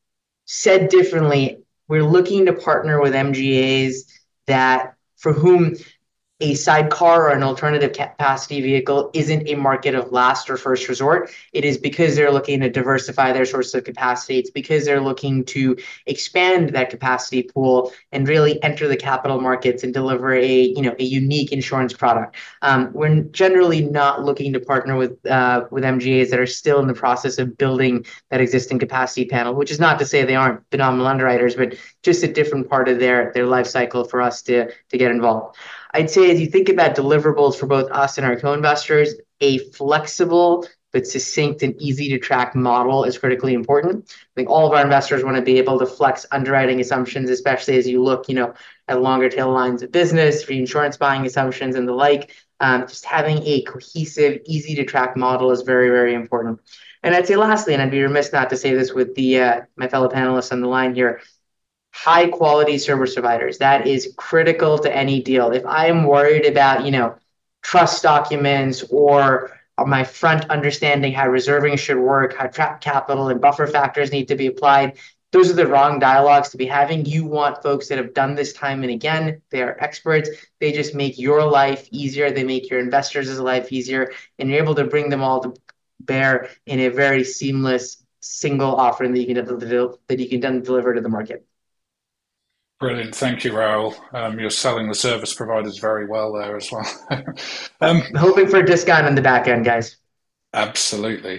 Said differently, we're looking to partner with M G As that for whom a sidecar or an alternative capacity vehicle isn't a market of last or first resort. It is because they're looking to diversify their sources of capacity. It's because they're looking to expand that capacity pool and really enter the capital markets and deliver a, you know, a unique insurance product. Um, we're generally not looking to partner with uh, with M G As that are still in the process of building that existing capacity panel, which is not to say they aren't phenomenal underwriters, but just a different part of their their life cycle for us to to get involved. I'd say as you think about deliverables for both us and our co-investors, a flexible but succinct and easy to track model is critically important. I think all of our investors want to be able to flex underwriting assumptions, especially as you look, you know, at longer tail lines of business, reinsurance buying assumptions, and the like. Um, just having a cohesive, easy to track model is very, very important. And I'd say lastly, and I'd be remiss not to say this with the uh, my fellow panelists on the line here, high quality service providers. That is critical to any deal. If I am worried about, you know, trust documents or my front understanding how reserving should work, how trap capital and buffer factors need to be applied, those are the wrong dialogues to be having. You want folks that have done this time and again. They are experts. They just make your life easier. They make your investors' life easier, and you're able to bring them all to bear in a very seamless single offering that you can that you can then deliver to the market. Brilliant. Thank you, Raoul. Um, you're selling the service providers very well there as well. um, I'm hoping for a discount on the back end, guys. Absolutely.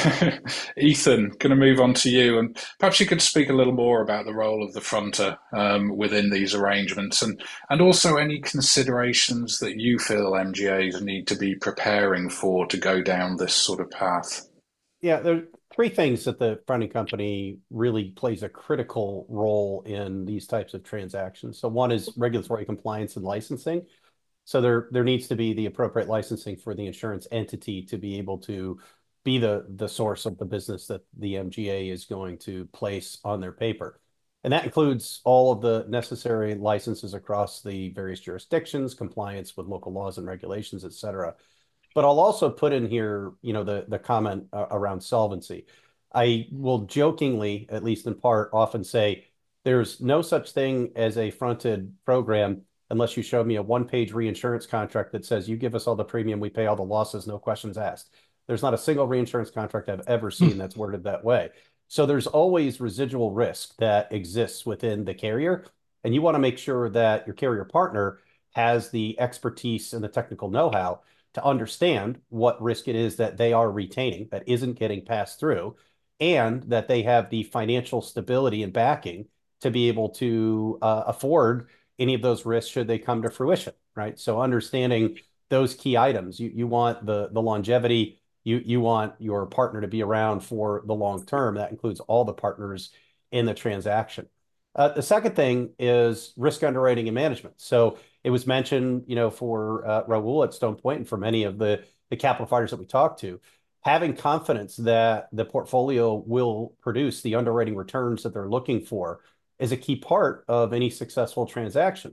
Ethan, going to move on to you, and perhaps you could speak a little more about the role of the fronter um, within these arrangements, and, and also any considerations that you feel M G As need to be preparing for to go down this sort of path. Yeah, there are three things that the fronting company really plays a critical role in these types of transactions. So one is regulatory compliance and licensing. So there, there needs to be the appropriate licensing for the insurance entity to be able to be the, the source of the business that the M G A is going to place on their paper. And that includes all of the necessary licenses across the various jurisdictions, compliance with local laws and regulations, et cetera. But I'll also put in here, you know, the, the comment uh, around solvency. I will jokingly, at least in part, often say there's no such thing as a fronted program unless you show me a one-page reinsurance contract that says you give us all the premium, we pay all the losses, no questions asked. There's not a single reinsurance contract I've ever seen that's worded that way. So there's always residual risk that exists within the carrier, and you want to make sure that your carrier partner has the expertise and the technical know-how to understand what risk it is that they are retaining that isn't getting passed through, and that they have the financial stability and backing to be able to uh, afford any of those risks should they come to fruition, right? So understanding those key items, you, you want the, the longevity, you, you want your partner to be around for the long term. That includes all the partners in the transaction. Uh, the second thing is risk underwriting and management. So it was mentioned, you know, for uh, Raoul at Stone Point and for many of the, the capital providers that we talked to, having confidence that the portfolio will produce the underwriting returns that they're looking for is a key part of any successful transaction.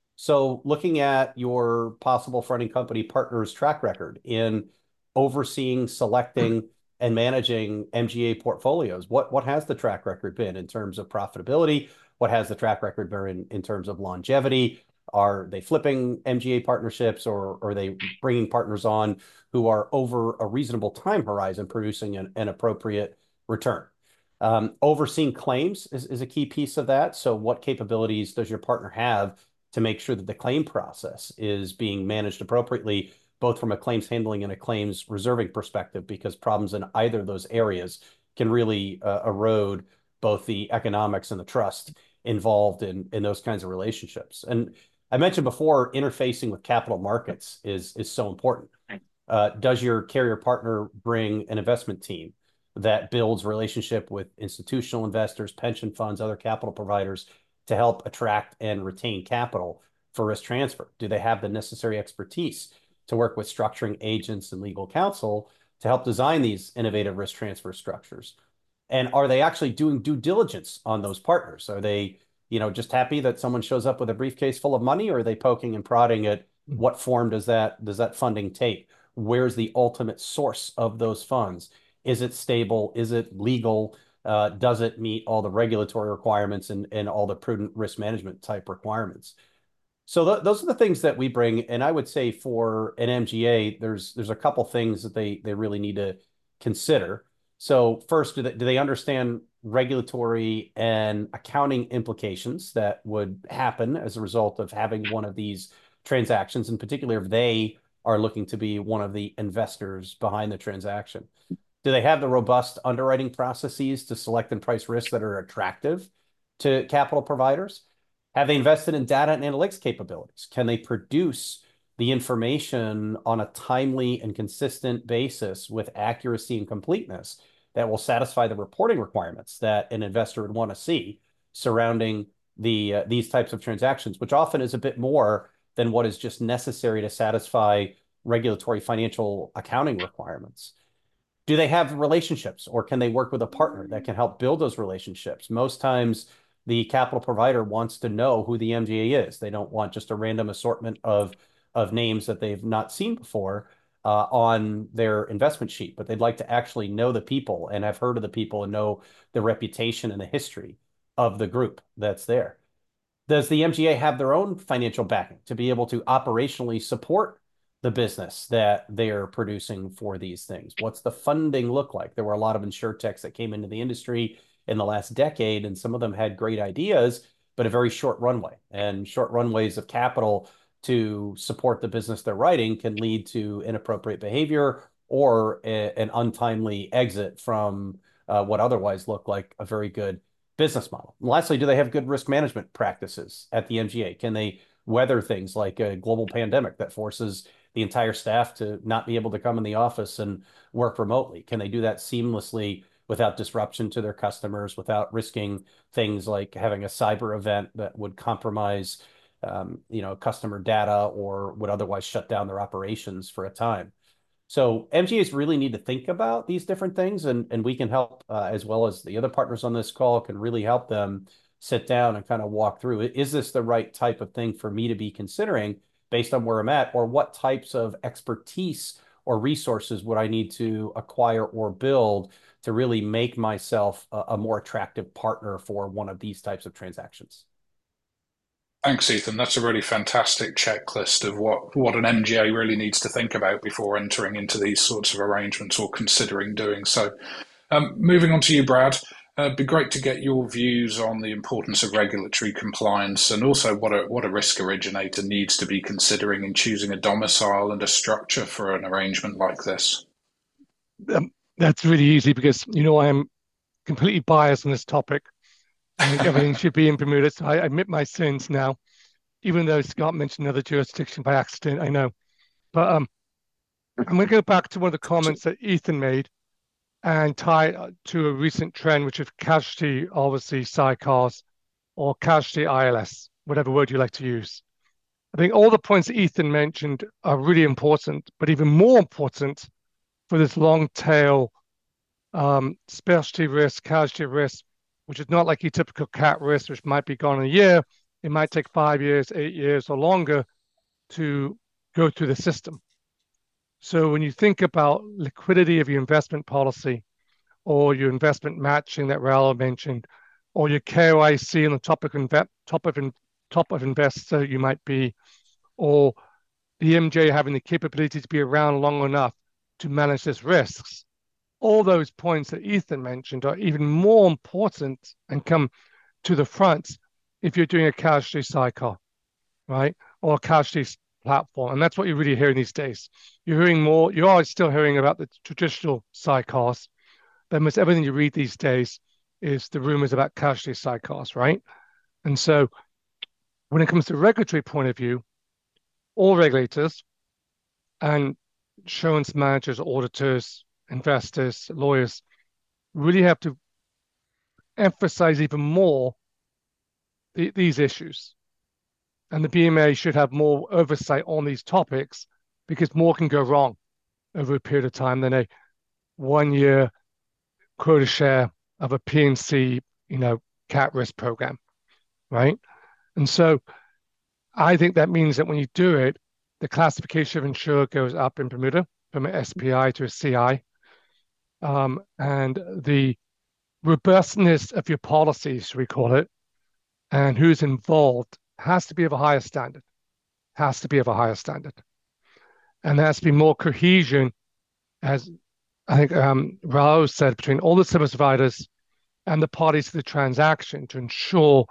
So looking at your possible fronting company partner's track record in overseeing, selecting, and managing M G A portfolios, what, what has the track record been in terms of profitability? What has the track record been in, in terms of longevity? Are they flipping M G A partnerships, or, or are they bringing partners on who are over a reasonable time horizon producing an, an appropriate return? Um, overseeing claims is, is a key piece of that. So what capabilities does your partner have to make sure that the claim process is being managed appropriately, both from a claims handling and a claims reserving perspective, because problems in either of those areas can really uh, erode both the economics and the trust involved in, in those kinds of relationships. And I mentioned before, interfacing with capital markets is, is so important. Uh, does your carrier partner bring an investment team that builds relationship with institutional investors, pension funds, other capital providers to help attract and retain capital for risk transfer? Do they have the necessary expertise to work with structuring agents and legal counsel to help design these innovative risk transfer structures? And are they actually doing due diligence on those partners? Are they, you know, just happy that someone shows up with a briefcase full of money, or are they poking and prodding at what form does that, does that funding take? Where's the ultimate source of those funds? Is it stable? Is it legal? Uh, does it meet all the regulatory requirements and, and all the prudent risk management type requirements? So th those are the things that we bring, and I would say for an M G A, there's there's a couple things that they they really need to consider. So first, do they, do they understand regulatory and accounting implications that would happen as a result of having one of these transactions, in particular if they are looking to be one of the investors behind the transaction? Do they have the robust underwriting processes to select and price risks that are attractive to capital providers? Have they invested in data and analytics capabilities? Can they produce the information on a timely and consistent basis with accuracy and completeness that will satisfy the reporting requirements that an investor would want to see surrounding the uh, these types of transactions, which often is a bit more than what is just necessary to satisfy regulatory financial accounting requirements? Do they have relationships, or can they work with a partner that can help build those relationships? Most times the capital provider wants to know who the M G A is. They don't want just a random assortment of, of names that they've not seen before uh, on their investment sheet, but they'd like to actually know the people and have heard of the people and know the reputation and the history of the group that's there. Does the M G A have their own financial backing to be able to operationally support the business that they're producing for these things? What's the funding look like? There were a lot of insurtechs that came into the industry in the last decade, and some of them had great ideas, but a very short runway. And short runways of capital to support the business they're writing can lead to inappropriate behavior or a, an untimely exit from uh, what otherwise looked like a very good business model. And lastly, do they have good risk management practices at the M G A? Can they weather things like a global pandemic that forces the entire staff to not be able to come in the office and work remotely? Can they do that seamlessly without disruption to their customers, without risking things like having a cyber event that would compromise um, you know, customer data or would otherwise shut down their operations for a time? So M G As really need to think about these different things, and, and we can help, uh, as well as the other partners on this call can really help them sit down and kind of walk through, is this the right type of thing for me to be considering based on where I'm at, or what types of expertise or resources would I need to acquire or build to really make myself a, a more attractive partner for one of these types of transactions? Thanks, Ethan. That's a really fantastic checklist of what, what an M G A really needs to think about before entering into these sorts of arrangements or considering doing so. Um, moving on to you, Brad. Uh, it'd be great to get your views on the importance of regulatory compliance and also what a, what a risk originator needs to be considering in choosing a domicile and a structure for an arrangement like this. Um, that's really easy because, you know, I'm completely biased on this topic. I think everything should be in Bermuda. So I admit my sins now, even though Scott mentioned another jurisdiction by accident, I know. But um, I'm going to go back to one of the comments that Ethan made and tie to a recent trend, which is casualty, obviously, sidecars or casualty I L S, whatever word you like to use. I think all the points that Ethan mentioned are really important, but even more important for this long tail um, specialty risk, casualty risk, which is not like your typical cat risk, which might be gone in a year. It might take five years, eight years, or longer to go through the system. So when you think about liquidity of your investment policy or your investment matching that Raul mentioned, or your K Y C on the top of, inve- top of, in- top of investor you might be, or the M J having the capability to be around long enough to manage these risks, all those points that Ethan mentioned are even more important and come to the front if you're doing a casualty sidecar, right? Or a casualty platform. And that's what you're really hearing these days. You're hearing more, you are still hearing about the traditional sidecars, but almost everything you read these days is the rumors about casualty sidecars, right? And so when it comes to regulatory point of view, all regulators and insurance managers, auditors, investors, lawyers really have to emphasize even more the, these issues. And the B M A should have more oversight on these topics because more can go wrong over a period of time than a one-year quota share of a P and C, you know, cat risk program, right? And so I think that means that when you do it, the classification of insurer goes up in Bermuda from an S P I to a C I. Um, and the robustness of your policies, we call it, and who's involved has to be of a higher standard. has to be of a higher standard. And there has to be more cohesion, as I think um, Raul said, between all the service providers and the parties to the transaction to ensure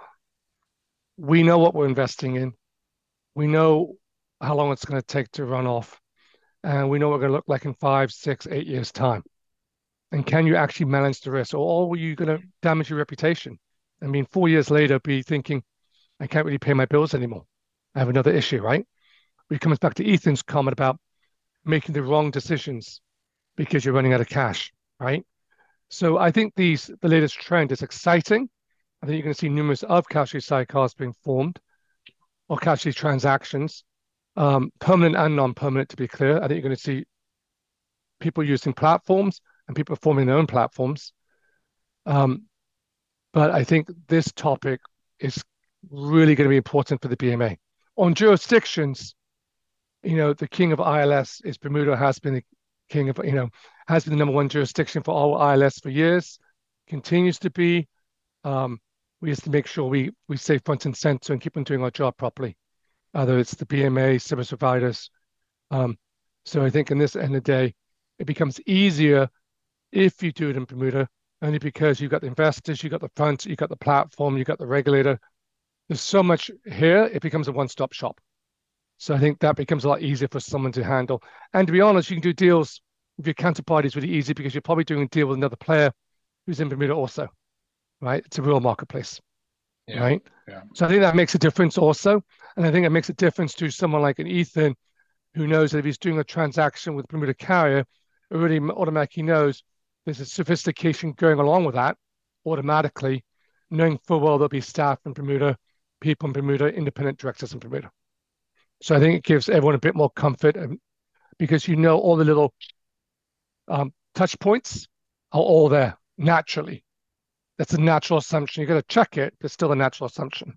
we know what we're investing in, we know how long it's going to take to run off, and we know what we're going to look like in five, six, eight years' time. And can you actually manage the risk, or are you going to damage your reputation? I mean, four years later, be thinking, I can't really pay my bills anymore. I have another issue, right? Which comes back to Ethan's comment about making the wrong decisions because you're running out of cash, right? So I think these the latest trend is exciting. I think you're going to see numerous of casualty sidecars being formed, or casualty transactions, um, permanent and non-permanent, to be clear. I think you're going to see people using platforms and people forming their own platforms. Um, but I think this topic is really going to be important for the B M A. On jurisdictions, you know, the king of I L S is Bermuda, has been the king of, you know, has been the number one jurisdiction for all I L S for years, continues to be. Um, we have to make sure we, we stay front and center and keep on doing our job properly, whether it's the B M A, service providers. Um, so I think in this end of the day, it becomes easier if you do it in Bermuda, only because you've got the investors, you've got the front, you've got the platform, you've got the regulator. There's so much here, it becomes a one-stop shop. So I think that becomes a lot easier for someone to handle. And to be honest, you can do deals with your counterparties really easy because you're probably doing a deal with another player who's in Bermuda also, right? It's a real marketplace, Yeah, right? yeah. So I think that makes a difference also. And I think it makes a difference to someone like an Ethan who knows that if he's doing a transaction with a Bermuda carrier, already automatically knows there's a sophistication going along with that automatically, knowing full well there'll be staff in Bermuda, people in Bermuda, independent directors in Bermuda. So I think it gives everyone a bit more comfort, um, because you know all the little um, touch points are all there naturally. That's a natural assumption. You've got to check it, but it's still a natural assumption.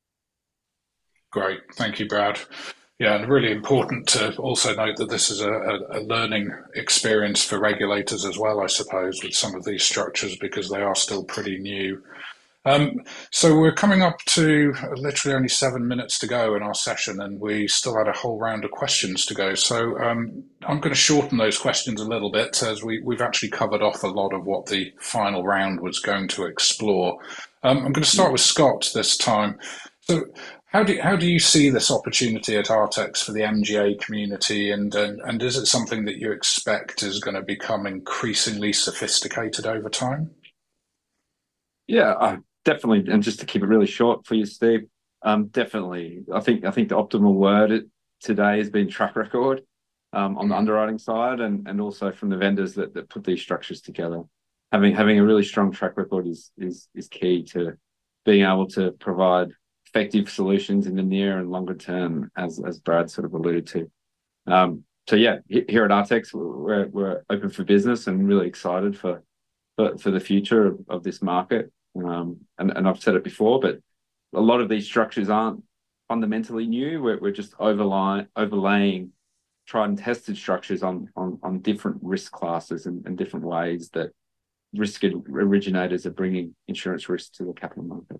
Great. Thank you, Brad. Yeah, and really important to also note that this is a, a, a learning experience for regulators as well, I suppose, with some of these structures because they are still pretty new. Um, so we're coming up to literally only seven minutes to go in our session, and we still had a whole round of questions to go. So um, I'm going to shorten those questions a little bit, as we, we've actually covered off a lot of what the final round was going to explore. Um, I'm going to start with Scott this time. So how do, how do you see this opportunity at Artex for the M G A community, and, and, and is it something that you expect is going to become increasingly sophisticated over time? Yeah, I definitely, and just to keep it really short for you, Steve, um, definitely. I think I think the optimal word today has been track record um, on the underwriting side, and and also from the vendors that, that put these structures together. Having having a really strong track record is is is key to being able to provide effective solutions in the near and longer term, as as Brad sort of alluded to. Um, so yeah, here at Artex, we're we're open for business and really excited for for, for the future of, of this market. Um, and, and I've said it before, but a lot of these structures aren't fundamentally new. We're, we're just overlaying, overlaying tried and tested structures on, on, on different risk classes and, and different ways that risk originators are bringing insurance risk to the capital market.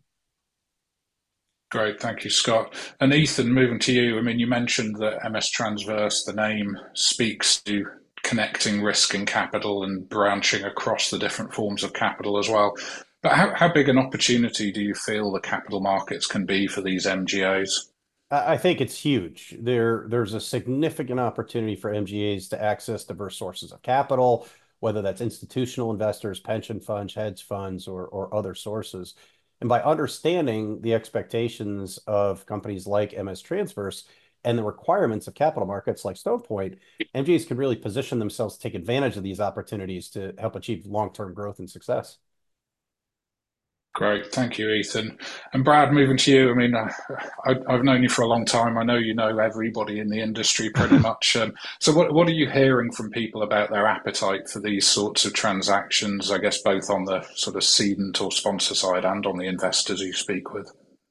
Great, thank you, Scott. And Ethan, moving to you, I mean, you mentioned that M S Transverse, the name speaks to connecting risk and capital and branching across the different forms of capital as well. But how, how big an opportunity do you feel the capital markets can be for these M G As? I think it's huge. There, there's a significant opportunity for M G As to access diverse sources of capital, whether that's institutional investors, pension funds, hedge funds, or, or other sources. And by understanding the expectations of companies like M S Transverse and the requirements of capital markets like Stone Point, M G As can really position themselves to take advantage of these opportunities to help achieve long-term growth and success. Great, thank you, Ethan. And Brad, moving to you. I mean, uh, I, I've known you for a long time. I know you know everybody in the industry pretty much. Um, so, what what are you hearing from people about their appetite for these sorts of transactions? I guess both on the sort of cedent or sponsor side and on the investors you speak with.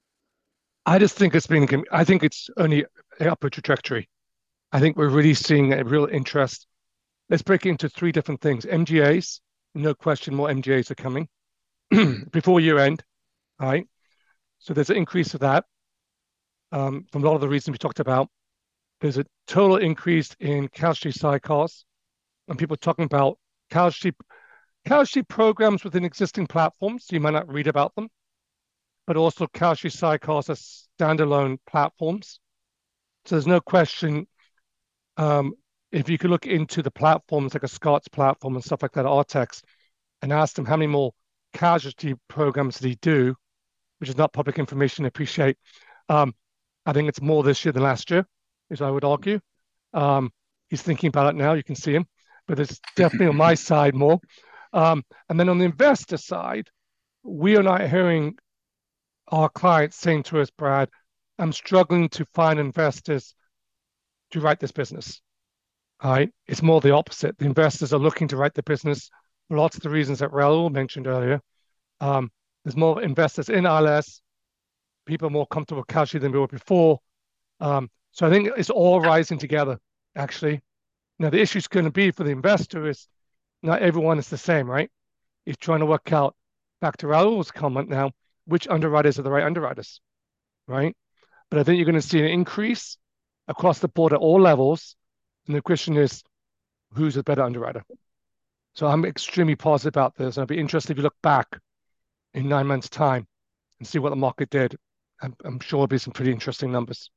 I just think it's been. I think it's only an upward trajectory. I think we're really seeing a real interest. Let's break it into three different things. M G As, no question, more M G As are coming before year end, all right? So there's an increase of that um, from a lot of the reasons we talked about. there's a total increase in casualty sidecars, and people talking about casualty casualty programs within existing platforms. So you might not read about them, but also casualty sidecars as standalone platforms. So there's no question. Um, if you could look into the platforms like a Scott's platform and stuff like that, Artex, and ask them how many more casualty programs did he do, which is not public information, I appreciate. Um, I think it's more this year than last year, as I would argue. Um, he's thinking about it now, you can see him, but it's definitely on my side more. Um, and then on the investor side, we are not hearing our clients saying to us, Brad, I'm struggling to find investors to write this business. All right? It's more the opposite. The investors are looking to write the business for lots of the reasons that Raul mentioned earlier. Um, there's more investors in I L S. People are more comfortable with casualty than we were before. Um, so I think it's all rising together, actually. Now, the issue is going to be for the investor is not everyone is the same, right? He's trying to work out, back to Raul's comment now, which underwriters are the right underwriters, right? But I think you're going to see an increase across the board at all levels. And the question is, who's a better underwriter? So I'm extremely positive about this. And I'd be interested if you look back in nine months' time and see what the market did. I'm, I'm sure there'll be some pretty interesting numbers.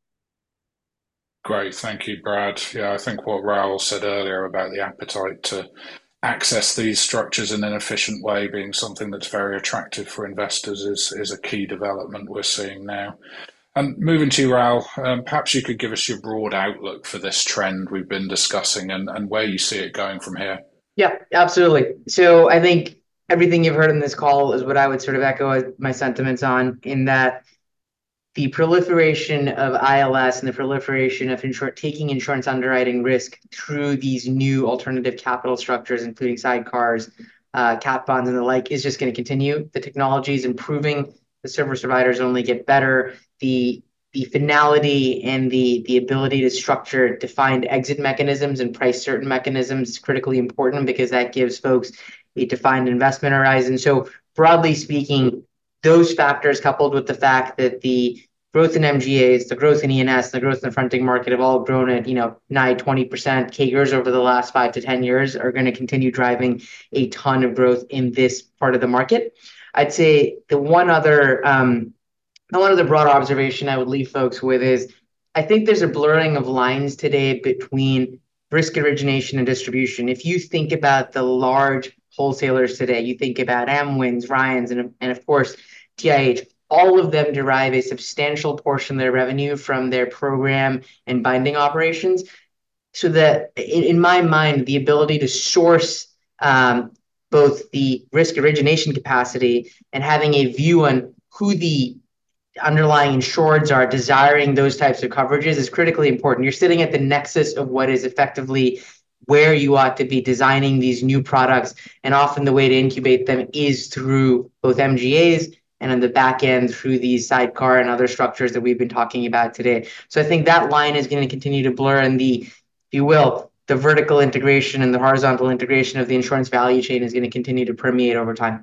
Great, thank you, Brad. Yeah, I think what Raul said earlier about the appetite to access these structures in an efficient way being something that's very attractive for investors is, is a key development we're seeing now. And moving to you, Raul, um, perhaps you could give us your broad outlook for this trend we've been discussing and, and where you see it going from here. Yeah, absolutely. So I think everything you've heard in this call is what I would sort of echo my sentiments on, in that the proliferation of I L S and the proliferation of insur- taking insurance underwriting risk through these new alternative capital structures, including sidecars, uh, cat bonds, and the like, is just going to continue. The technology is improving. The service providers only get better. The the finality and the the ability to structure defined exit mechanisms and price certain mechanisms is critically important, because that gives folks a defined investment horizon. So broadly speaking, those factors, coupled with the fact that the growth in M G As, the growth in E N S, the growth in the fronting market have all grown at, you know, nigh twenty percent C A G Rs over the last five to ten years, are going to continue driving a ton of growth in this part of the market. I'd say the one other, um, the one other broad observation I would leave folks with is, I think there's a blurring of lines today between risk origination and distribution. If you think about the large wholesalers today, you think about Amwins, Ryans, and, and of course, T I H, all of them derive a substantial portion of their revenue from their program and binding operations. So that in, in my mind, the ability to source um, both the risk origination capacity and having a view on who the underlying insureds are desiring those types of coverages is critically important. You're sitting at the nexus of what is effectively where you ought to be designing these new products. And often the way to incubate them is through both M G As and on the back end through these sidecar and other structures that we've been talking about today. So I think that line is going to continue to blur, and the, if you will, the vertical integration and the horizontal integration of the insurance value chain is going to continue to permeate over time.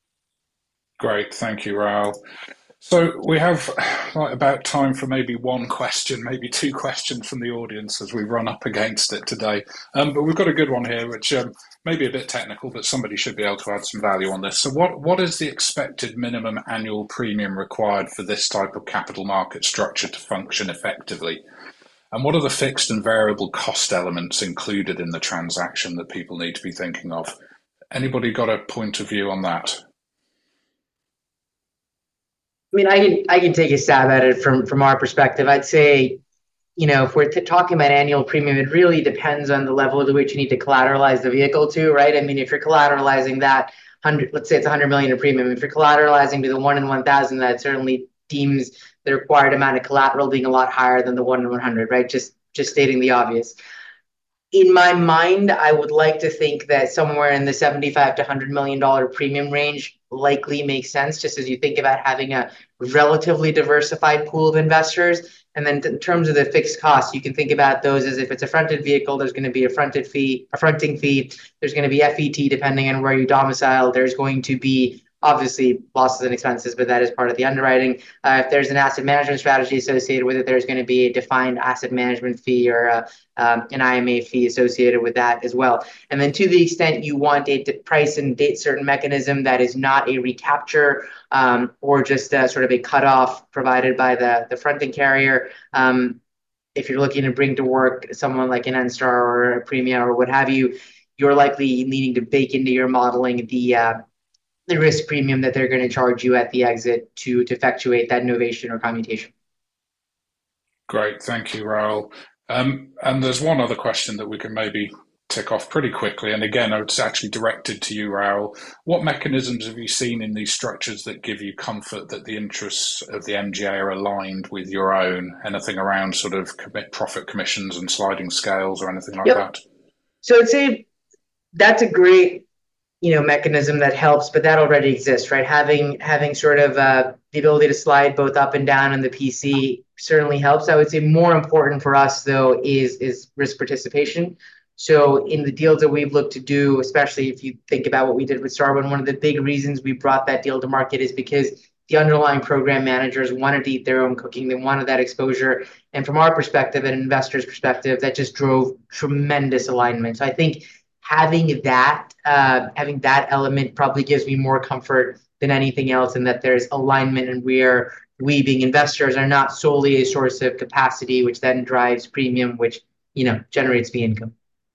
Great, thank you, Raul. So we have like about time for maybe one question, maybe two questions from the audience as we run up against it today. Um, but we've got a good one here, which um, may be a bit technical, but somebody should be able to add some value on this. So what, what is the expected minimum annual premium required for this type of capital market structure to function effectively? And what are the fixed and variable cost elements included in the transaction that people need to be thinking of? Anybody got a point of view on that? I mean, I can I can take a stab at it from from our perspective. I'd say, you know, if we're t- talking about annual premium, it really depends on the level to which you need to collateralize the vehicle to, right? I mean, if you're collateralizing that hundred, let's say it's one hundred million in premium. If you're collateralizing to the one in one thousand, that certainly deems the required amount of collateral being a lot higher than the one in one hundred, right? Just just stating the obvious. In my mind, I would like to think that somewhere in the seventy-five to one hundred million dollar premium range likely makes sense, just as you think about having a relatively diversified pool of investors. And then in terms of the fixed costs, you can think about those as if it's a fronted vehicle, there's going to be a fronted fee, a fronting fee. There's going to be F E T depending on where you domicile. There's going to be Obviously, losses and expenses, but that is part of the underwriting. Uh, if there's an asset management strategy associated with it, there's going to be a defined asset management fee or a, um, an I M A fee associated with that as well. And then to the extent you want a price and date certain mechanism that is not a recapture um, or just a, sort of a cutoff provided by the, the fronting carrier, um, if you're looking to bring to work someone like an Enstar or a Premia or what have you, you're likely needing to bake into your modeling the uh, the risk premium that they're going to charge you at the exit to, to effectuate that novation or commutation. Great, thank you, Raoul. Um, and there's one other question that we can maybe tick off pretty quickly. And again, it's actually directed to you, Raoul. What mechanisms have you seen in these structures that give you comfort that the interests of the M G A are aligned with your own? Anything around sort of commit profit commissions and sliding scales or anything like yep. that? So I'd say that's a great you know, mechanism that helps, but that already exists, right? Having having sort of uh, the ability to slide both up and down in the P C certainly helps. I would say more important for us though is is risk participation. So in the deals that we've looked to do, especially if you think about what we did with Starwood, one of the big reasons we brought that deal to market is because the underlying program managers wanted to eat their own cooking. They wanted that exposure. And from our perspective, an investor's perspective, that just drove tremendous alignment. So I think having that uh, having that element probably gives me more comfort than anything else, and that there's alignment, and we're we being investors are not solely a source of capacity, which then drives premium, which you know generates fee income.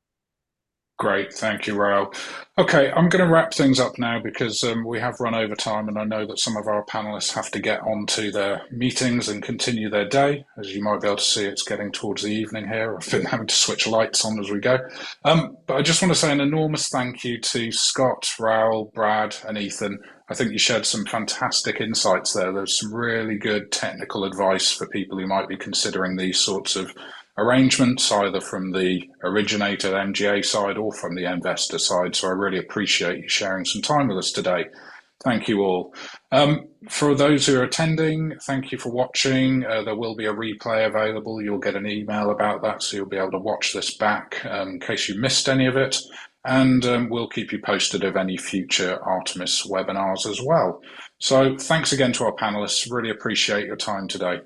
Great, thank you, Raoul. Okay, I'm going to wrap things up now because um, we have run over time, and I know that some of our panelists have to get on to their meetings and continue their day. As you might be able to see, it's getting towards the evening here. I've been having to switch lights on as we go. Um, but I just want to say an enormous thank you to Scott, Raoul, Brad, and Ethan. I think you shared some fantastic insights there. There's some really good technical advice for people who might be considering these sorts of arrangements, either from the originator M G A side or from the investor side. So I really appreciate you sharing some time with us today. Thank you all. Um, for those who are attending, thank you for watching. Uh, there will be a replay available. You'll get an email about that, so you'll be able to watch this back um, in case you missed any of it. And um, we'll keep you posted of any future Artemis webinars as well. So thanks again to our panelists. Really appreciate your time today.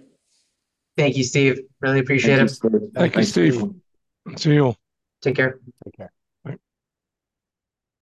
Thank you, Steve. Really appreciate Thank it. You, Thank, Thank you, Steve. Steve. See you all. Take care. Take care.